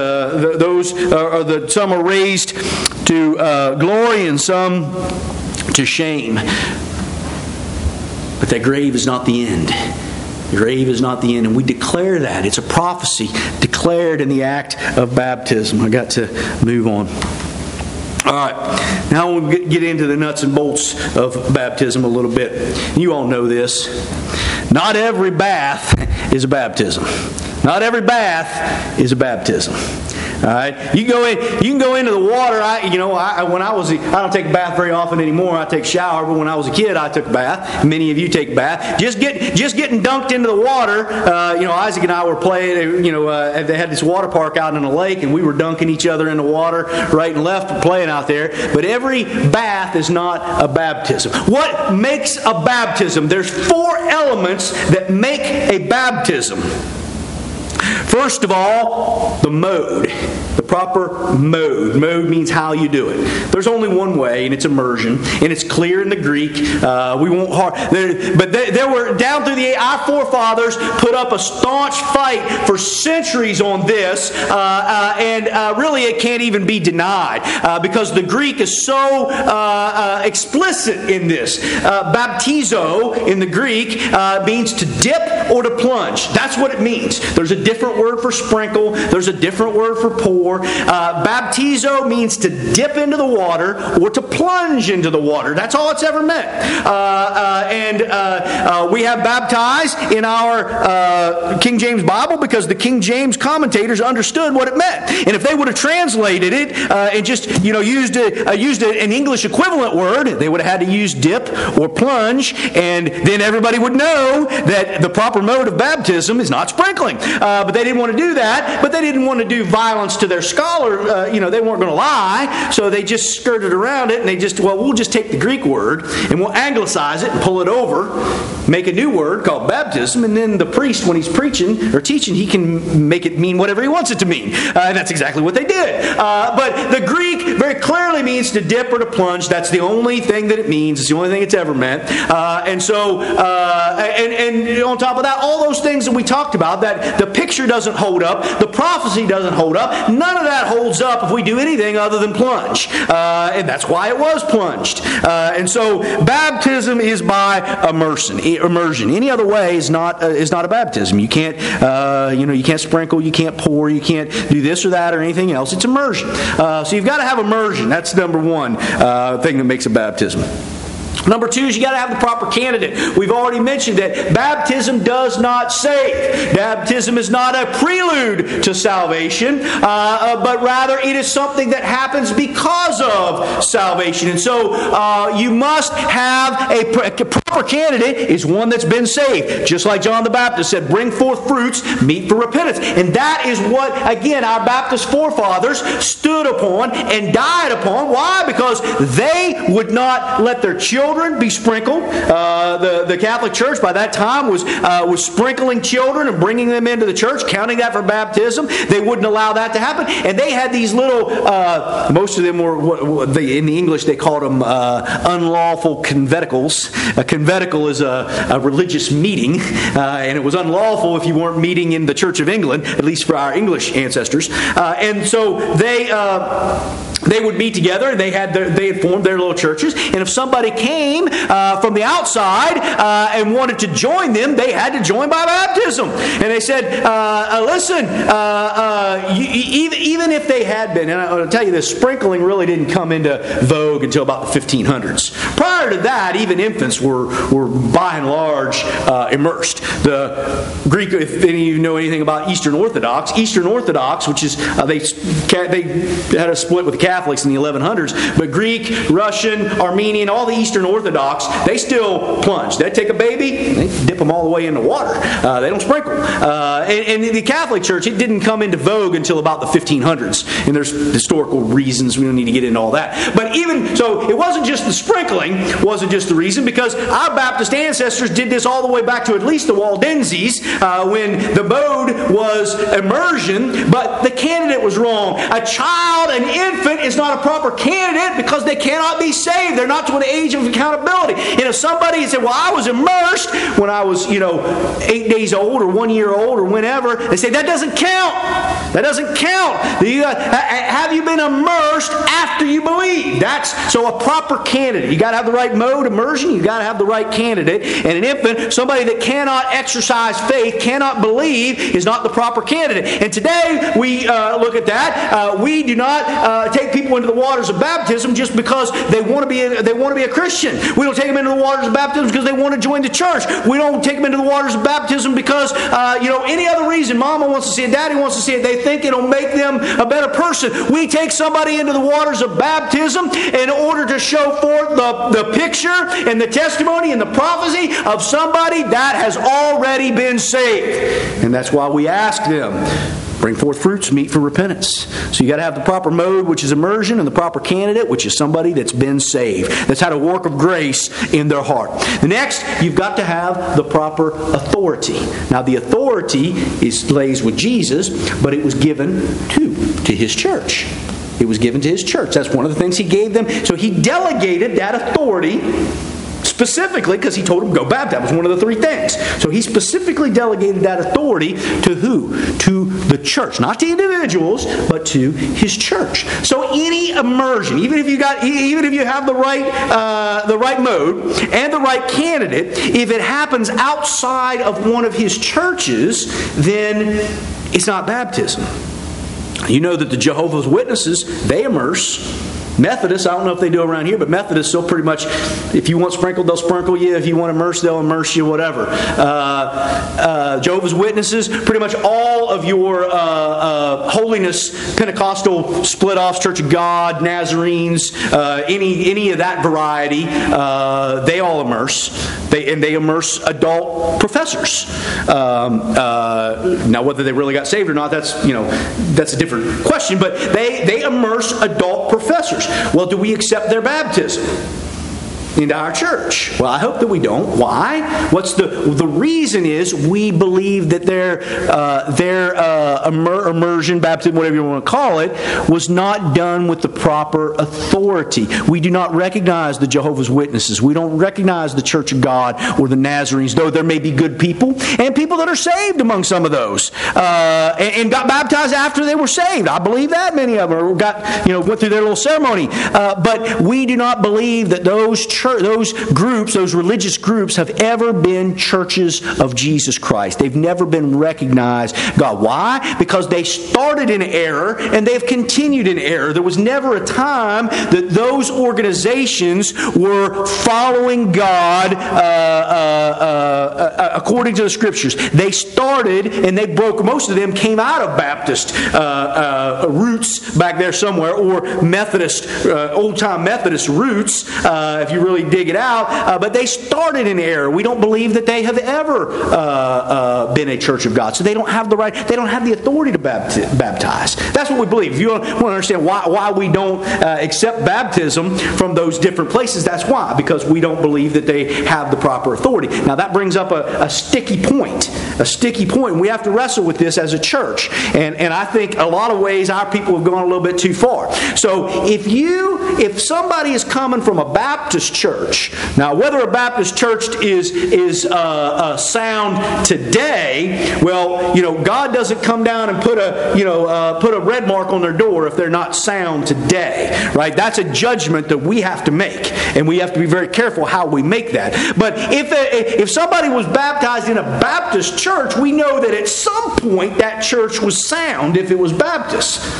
some are raised to glory and some to shame. But that grave is not the end. The grave is not the end, and we declare that. It's a prophecy declared in the act of baptism. I got to move on. All right, now we'll get into the nuts and bolts of baptism a little bit. You all know this. Not every bath is a baptism. Not every bath is a baptism. All right, you can go into the water. I don't take a bath very often anymore. I take a shower, but when I was a kid, I took a bath. Many of you take a bath. Just getting dunked into the water. Isaac and I were playing. They had this water park out in a lake, and we were dunking each other in the water right and left, playing out there. But every bath is not a baptism. What makes a baptism? There's 4 elements that make a baptism. First of all, the mode. The proper mode. Mode means how you do it. There's only one way, and it's immersion, and it's clear in the Greek. We won't but there were down through the our forefathers put up a staunch fight for centuries on this, and really it can't even be denied because the Greek is so explicit in this. Baptizo in the Greek means to dip or to plunge. That's what it means. There's a different word for sprinkle. There's a different word for pour. Baptizo means to dip into the water or to plunge into the water. That's all it's ever meant. We have baptized in our King James Bible because the King James commentators understood what it meant. And if they would have translated it and just used an English equivalent word, they would have had to use dip or plunge, and then everybody would know that the proper mode of baptism is not sprinkling. But they didn't want to do that. But they didn't want to do violence to their scholar. They weren't going to lie. So they just skirted around it, and we'll just take the Greek word and we'll anglicize it and pull it over, make a new word called baptism, and then the priest, when he's preaching or teaching, he can make it mean whatever he wants it to mean. And that's exactly what they did. But the Greek very clearly means to dip or to plunge. That's the only thing that it means. It's the only thing it's ever meant. And on top of that, all those things that we talked about, that the picture doesn't hold up, the prophecy doesn't hold up, none of that holds up if we do anything other than plunge. And that's why it was plunged. And so baptism is by immersion. Any other way is not a baptism. You can't you can't sprinkle, you can't pour, you can't do this or that or anything else. It's immersion. So you've got to have immersion. That's number one thing that makes a baptism. Number 2 is you got to have the proper candidate. We've already mentioned that baptism does not save. Baptism is not a prelude to salvation, but rather it is something that happens because of salvation. And so you must have a proper candidate is one that's been saved. Just like John the Baptist said, bring forth fruits, meet for repentance. And that is what, again, our Baptist forefathers stood upon and died upon. Why? Because they would not let their children be sprinkled. The Catholic Church by that time was sprinkling children and bringing them into the church, counting that for baptism. They wouldn't allow that to happen. And they had these little, most of them were, in the English they called them unlawful conventicles. A conventicle is a religious meeting, and it was unlawful if you weren't meeting in the Church of England, at least for our English ancestors. And so they would meet together. They had formed their little churches, and if somebody came from the outside and wanted to join them, they had to join by baptism. And they said, listen, even if they had been, and I'll tell you this, sprinkling really didn't come into vogue until about the 1500s. Prior to that, even infants were by and large immersed. The Greek, if any of you know anything about Eastern Orthodox, which is they had a split with the Catholics. Catholics in the 1100s, but Greek, Russian, Armenian, all the Eastern Orthodox, they still plunge. They take a baby, they dip them all the way in the water. They don't sprinkle. And the Catholic Church, it didn't come into vogue until about the 1500s. And there's historical reasons. We don't need to get into all that. But even so, it wasn't just the sprinkling, wasn't just the reason, because our Baptist ancestors did this all the way back to at least the Waldenses when the mode was immersion, but the candidate was wrong. A child, an infant, is not a proper candidate because they cannot be saved. They're not to an age of accountability. And if somebody said, well, I was immersed when I was, 8 days old or 1 year old or whenever, they say, that doesn't count. That doesn't count. Have you been immersed after you believe? So a proper candidate. You got to have the right mode, immersion. You got to have the right candidate. And an infant, somebody that cannot exercise faith, cannot believe, is not the proper candidate. And today we look at that. We do not take people into the waters of baptism just because they want to be a Christian. We don't take them into the waters of baptism because they want to join the church. We don't take them into the waters of baptism because any other reason. Mama wants to see it, Daddy wants to see it. They think it'll make them a better person. We take somebody into the waters of baptism in order to show forth the picture and the testimony and the prophecy of somebody that has already been saved. And that's why we ask them, bring forth fruits meet for repentance. So you got to have the proper mode, which is immersion, and the proper candidate, which is somebody that's been saved. That's had a work of grace in their heart. The next, you've got to have the proper authority. Now the authority lays with Jesus, but it was given to His church. It was given to His church. That's one of the things He gave them. So He delegated that authority specifically because He told them go baptize. That was one of the three things. So He specifically delegated that authority to who? To the church. Not to individuals, but to His church. So any immersion, even if you have the right mode and the right candidate, if it happens outside of one of His churches, then it's not baptism. You know that the Jehovah's Witnesses, they immerse. Methodists, I don't know if they do around here, but Methodists still pretty much, if you want sprinkled, they'll sprinkle you. If you want immersed, they'll immerse you, whatever. Jehovah's Witnesses, pretty much all of your holiness, Pentecostal, split-offs, Church of God, Nazarenes, any of that variety, they all immerse. They immerse adult professors. Now, whether they really got saved or not, that's a different question. But they immerse adult professors. Well, do we accept their baptism into our church? Well, I hope that we don't. Why? What's the reason is we believe that their immersion, baptism, whatever you want to call it, was not done with the proper authority. We do not recognize the Jehovah's Witnesses. We don't recognize the Church of God or the Nazarenes, though there may be good people and people that are saved among some of those and got baptized after they were saved. I believe that many of them went through their little ceremony. But we do not believe that those groups, those religious groups, have ever been churches of Jesus Christ. They've never been recognized God. Why? Because they started in error and they've continued in error. There was never a time that those organizations were following God according to the Scriptures. They started and they broke. Most of them came out of Baptist roots back there somewhere, or Methodist, old-time Methodist roots, if you really dig it out, but they started in error. We don't believe that they have ever been a church of God. So they don't have the right, they don't have the authority to baptize. That's what we believe. If you want to understand why we don't accept baptism from those different places, that's why. Because we don't believe that they have the proper authority. Now that brings up a sticky point. A sticky point. We have to wrestle with this as a church. And I think a lot of ways our people have gone a little bit too far. So if somebody is coming from a Baptist church, now whether a Baptist church is sound today, well, God doesn't come down and put a red mark on their door if they're not sound today, right? That's a judgment that we have to make, and we have to be very careful how we make that. But if somebody was baptized in a Baptist church, we know that at some point that church was sound if it was Baptist.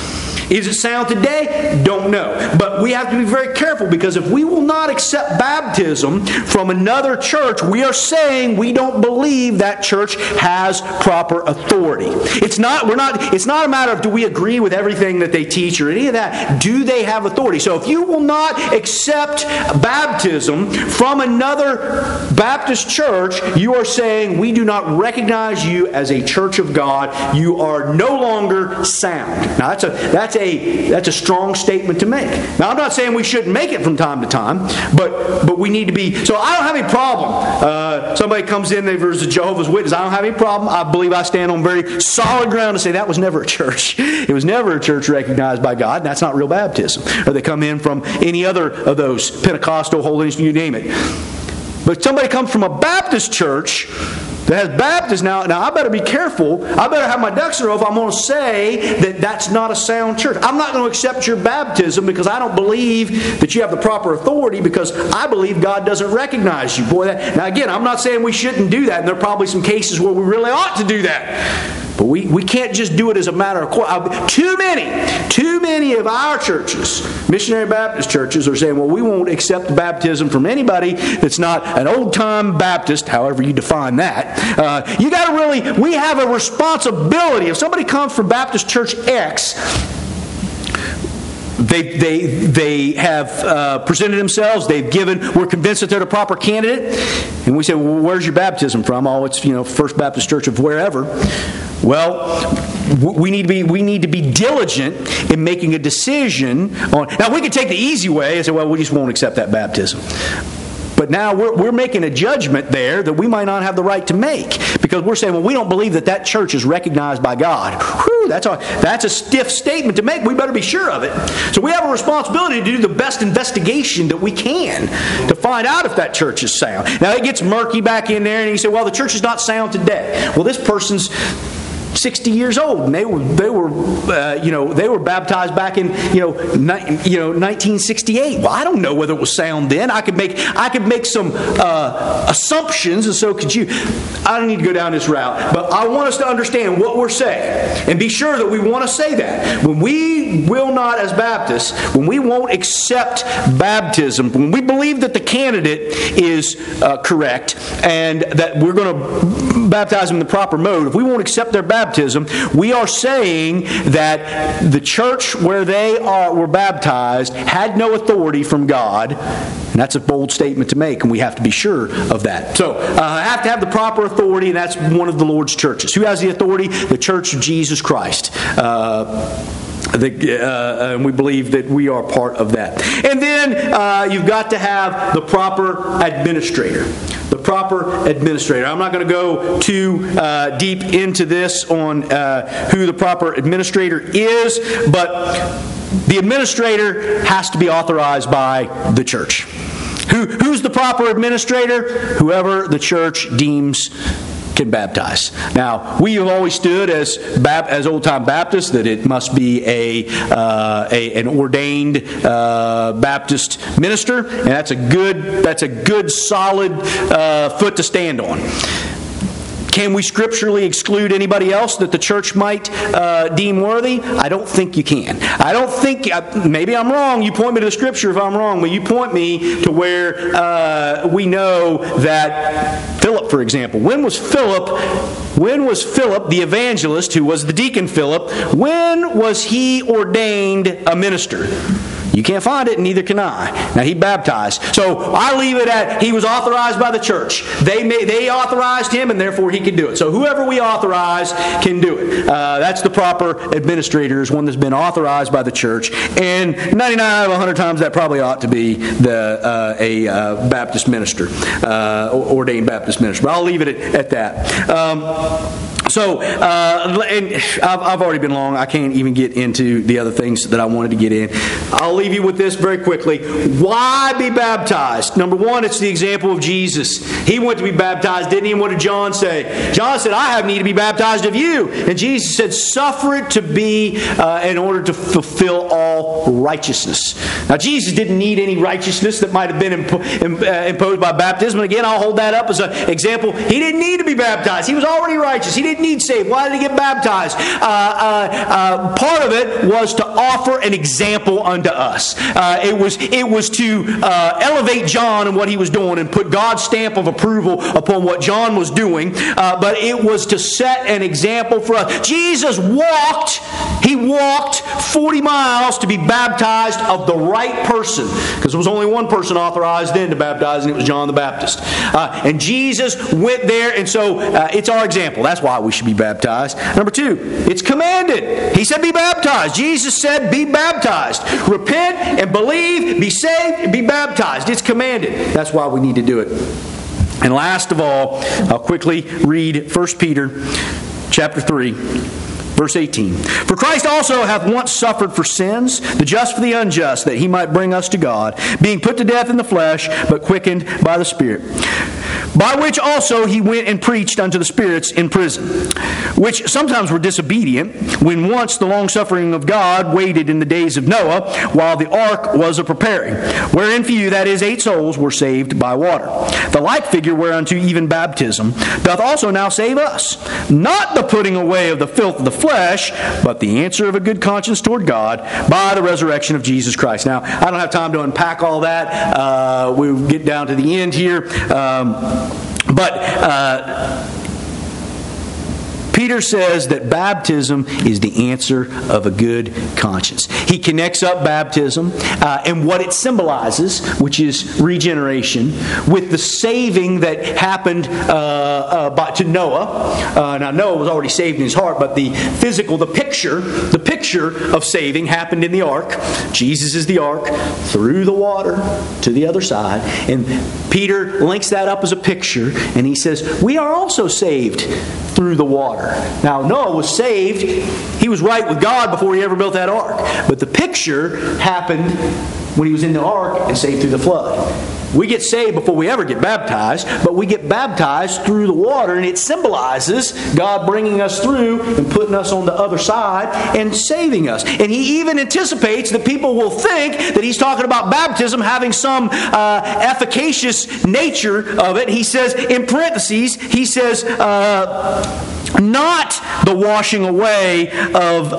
Is it sound today? Don't know. But we have to be very careful, because if we will not accept baptism from another church, we are saying we don't believe that church has proper authority. It's not a matter of do we agree with everything that they teach or any of that. Do they have authority? So if you will not accept baptism from another Baptist church, you are saying we do not recognize you as a church of God. You are no longer sound. Now that's a strong statement to make. Now I'm not saying we shouldn't make it from time to time, but we need to be. So I don't have any problem. Somebody comes in, there's a Jehovah's Witness. I don't have any problem. I believe I stand on very solid ground to say that was never a church. It was never a church recognized by God. And that's not real baptism. Or they come in from any other of those Pentecostal holiness, you name it. But somebody comes from a Baptist church that has Baptists now I better be careful. I better have my ducks in a row if I'm going to say that that's not a sound church. I'm not going to accept your baptism because I don't believe that you have the proper authority, because I believe God doesn't recognize you. Now again, I'm not saying we shouldn't do that, and there are probably some cases where we really ought to do that. But we can't just do it as a matter of course. Too many of our churches, missionary Baptist churches, are saying, well, we won't accept baptism from anybody that's not an old-time Baptist, however you define that. We have a responsibility. If somebody comes from Baptist Church X, They have presented themselves. We're convinced that they're the proper candidate, and we say, "Well, where's your baptism from?" Oh, it's First Baptist Church of wherever. Well, we need to be diligent in making a decision on. Now, we could take the easy way and say, "Well, we just won't accept that baptism." But now we're making a judgment there that we might not have the right to make, because we're saying, well, we don't believe that church is recognized by God. Whew, that's a stiff statement to make. We better be sure of it. So we have a responsibility to do the best investigation that we can to find out if that church is sound. Now it gets murky back in there, and you say, well, the church is not sound today. Well, this person's 60 years old, and they were baptized back in 1968. Well, I don't know whether it was sound then. I could make some assumptions, and so could you. I don't need to go down this route, but I want us to understand what we're saying and be sure that we want to say that. When we will not, as Baptists, when we won't accept baptism, when we believe that the candidate is correct and that we're going to baptize them in the proper mode, if we won't accept their baptism, we are saying that the church where they were baptized had no authority from God. And that's a bold statement to make, and we have to be sure of that. So, I have to have the proper authority, and that's one of the Lord's churches. Who has the authority? The Church of Jesus Christ. And we believe that we are part of that. And then you've got to have the proper administrator. The proper administrator. I'm not going to go too deep into this on who the proper administrator is, but the administrator has to be authorized by the church. Who's the proper administrator? Whoever the church deems can baptize. Now, we have always stood as old-time Baptists that it must be an ordained Baptist minister, and that's a good solid foot to stand on. Can we scripturally exclude anybody else that the church might deem worthy? I don't think you can. I don't think, maybe I'm wrong. You point me to the scripture if I'm wrong, but you point me to where we know that Philip, for example. When was Philip the evangelist, who was the deacon Philip, when was he ordained a minister? You can't find it, and neither can I. Now, he baptized. So I leave it at he was authorized by the church. They authorized him, and therefore he could do it. So whoever we authorize can do it. That's the proper administrator, is one that's been authorized by the church. And 99 out of 100 times that probably ought to be a Baptist minister, ordained Baptist minister. But I'll leave it at that. And I've already been long. I can't even get into the other things that I wanted to get in. I'll leave you with this very quickly. Why be baptized? Number one, it's the example of Jesus. He went to be baptized, didn't he? And what did John say? John said, I have need to be baptized of you. And Jesus said, suffer it to be in order to fulfill all righteousness. Now, Jesus didn't need any righteousness that might have been imposed by baptism. And again, I'll hold that up as an example. He didn't need to be baptized. He was already righteous. He didn't need saved. Why did he get baptized? Part of it was to offer an example unto us. It was to elevate John and what he was doing and put God's stamp of approval upon what John was doing. But it was to set an example for us. Jesus walked 40 miles to be baptized of the right person, because there was only one person authorized then to baptize, and it was John the Baptist. And Jesus went there, and so it's our example. That's why we should be baptized. Number two, it's commanded. He said be baptized. Jesus said be baptized. Repent and believe, be saved, and be baptized. It's commanded. That's why we need to do it. And last of all, I'll quickly read 1 Peter chapter 3. Verse 18. For Christ also hath once suffered for sins, the just for the unjust, that he might bring us to God, being put to death in the flesh, but quickened by the Spirit. By which also he went and preached unto the spirits in prison, which sometimes were disobedient, when once the longsuffering of God waited in the days of Noah, while the ark was a preparing, wherein few, that is 8 souls, were saved by water. The like figure whereunto even baptism doth also now save us, not the putting away of the filth of the flesh, but the answer of a good conscience toward God by the resurrection of Jesus Christ. Now, I don't have time to unpack all that. We'll get down to the end here. But Peter says that baptism is the answer of a good conscience. He connects up baptism and what it symbolizes, which is regeneration, with the saving that happened to Noah. Now Noah was already saved in his heart, but the picture of saving happened in the ark. Jesus is the ark, through the water to the other side. And Peter links that up as a picture, and he says, we are also saved through the water. Now, Noah was saved. He was right with God before he ever built that ark. But the picture happened when he was in the ark and saved through the flood. We get saved before we ever get baptized, but we get baptized through the water, and it symbolizes God bringing us through and putting us on the other side and saving us. And he even anticipates that people will think that he's talking about baptism having some efficacious nature of it. He says, in parentheses, he says, not the washing away of,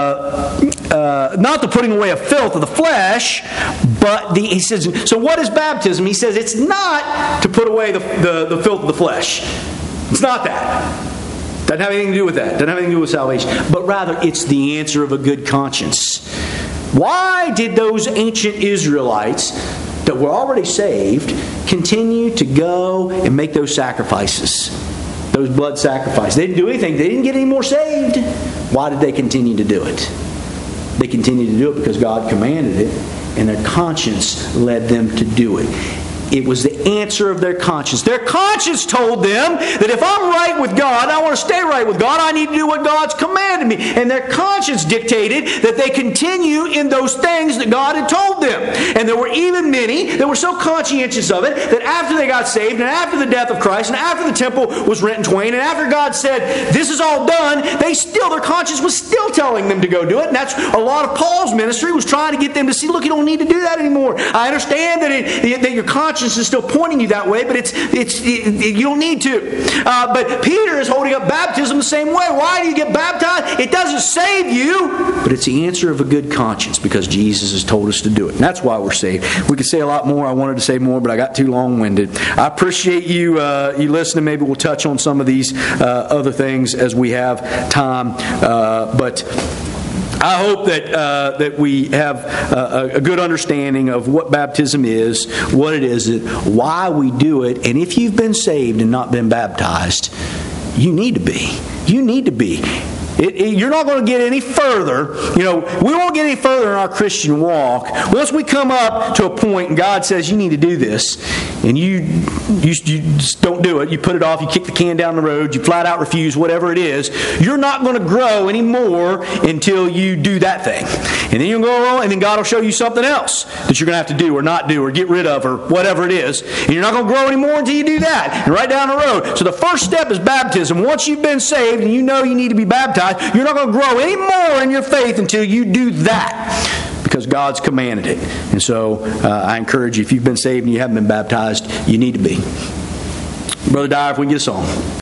not the putting away of filth of the flesh, but he says, so what is baptism? He says it's not to put away the filth of the flesh. It's not that. Doesn't have anything to do with that. Doesn't have anything to do with salvation. But rather, it's the answer of a good conscience. Why did those ancient Israelites that were already saved continue to go and make those sacrifices? Those blood sacrifices. They didn't do anything. They didn't get any more saved. Why did they continue to do it? They continued to do it because God commanded it, and their conscience led them to do it. It was the answer of their conscience. Their conscience told them that if I'm right with God, I want to stay right with God, I need to do what God's commanded me. And their conscience dictated that they continue in those things that God had told them. And there were even many that were so conscientious of it that after they got saved, and after the death of Christ, and after the temple was rent in twain, and after God said, this is all done, their conscience was still telling them to go do it. And that's a lot of Paul's ministry, was trying to get them to see, look, you don't need to do that anymore. I understand that your conscience is still pointing you that way, but you don't need to. But Peter is holding up baptism the same way. Why do you get baptized? It doesn't save you, but it's the answer of a good conscience because Jesus has told us to do it. And that's why we're saved. We could say a lot more. I wanted to say more, but I got too long-winded. I appreciate you listening. Maybe we'll touch on some of these other things as we have time. But I hope that we have a good understanding of what baptism is, what it is, why we do it, and if you've been saved and not been baptized, you need to be. You need to be. You're not going to get any further. We won't get any further in our Christian walk once we come up to a point and God says you need to do this, and you just don't do it. You put it off. You kick the can down the road. You flat out refuse whatever it is. You're not going to grow anymore until you do that thing, and then you'll go on, and then God will show you something else that you're going to have to do or not do or get rid of or whatever it is, and you're not going to grow anymore until you do that. And right down the road. So the first step is baptism. Once you've been saved and you know you need to be baptized, you're not going to grow any more in your faith until you do that, because God's commanded it. And so I encourage you, if you've been saved and you haven't been baptized, you need to be. Brother Dyer, if we can get a song.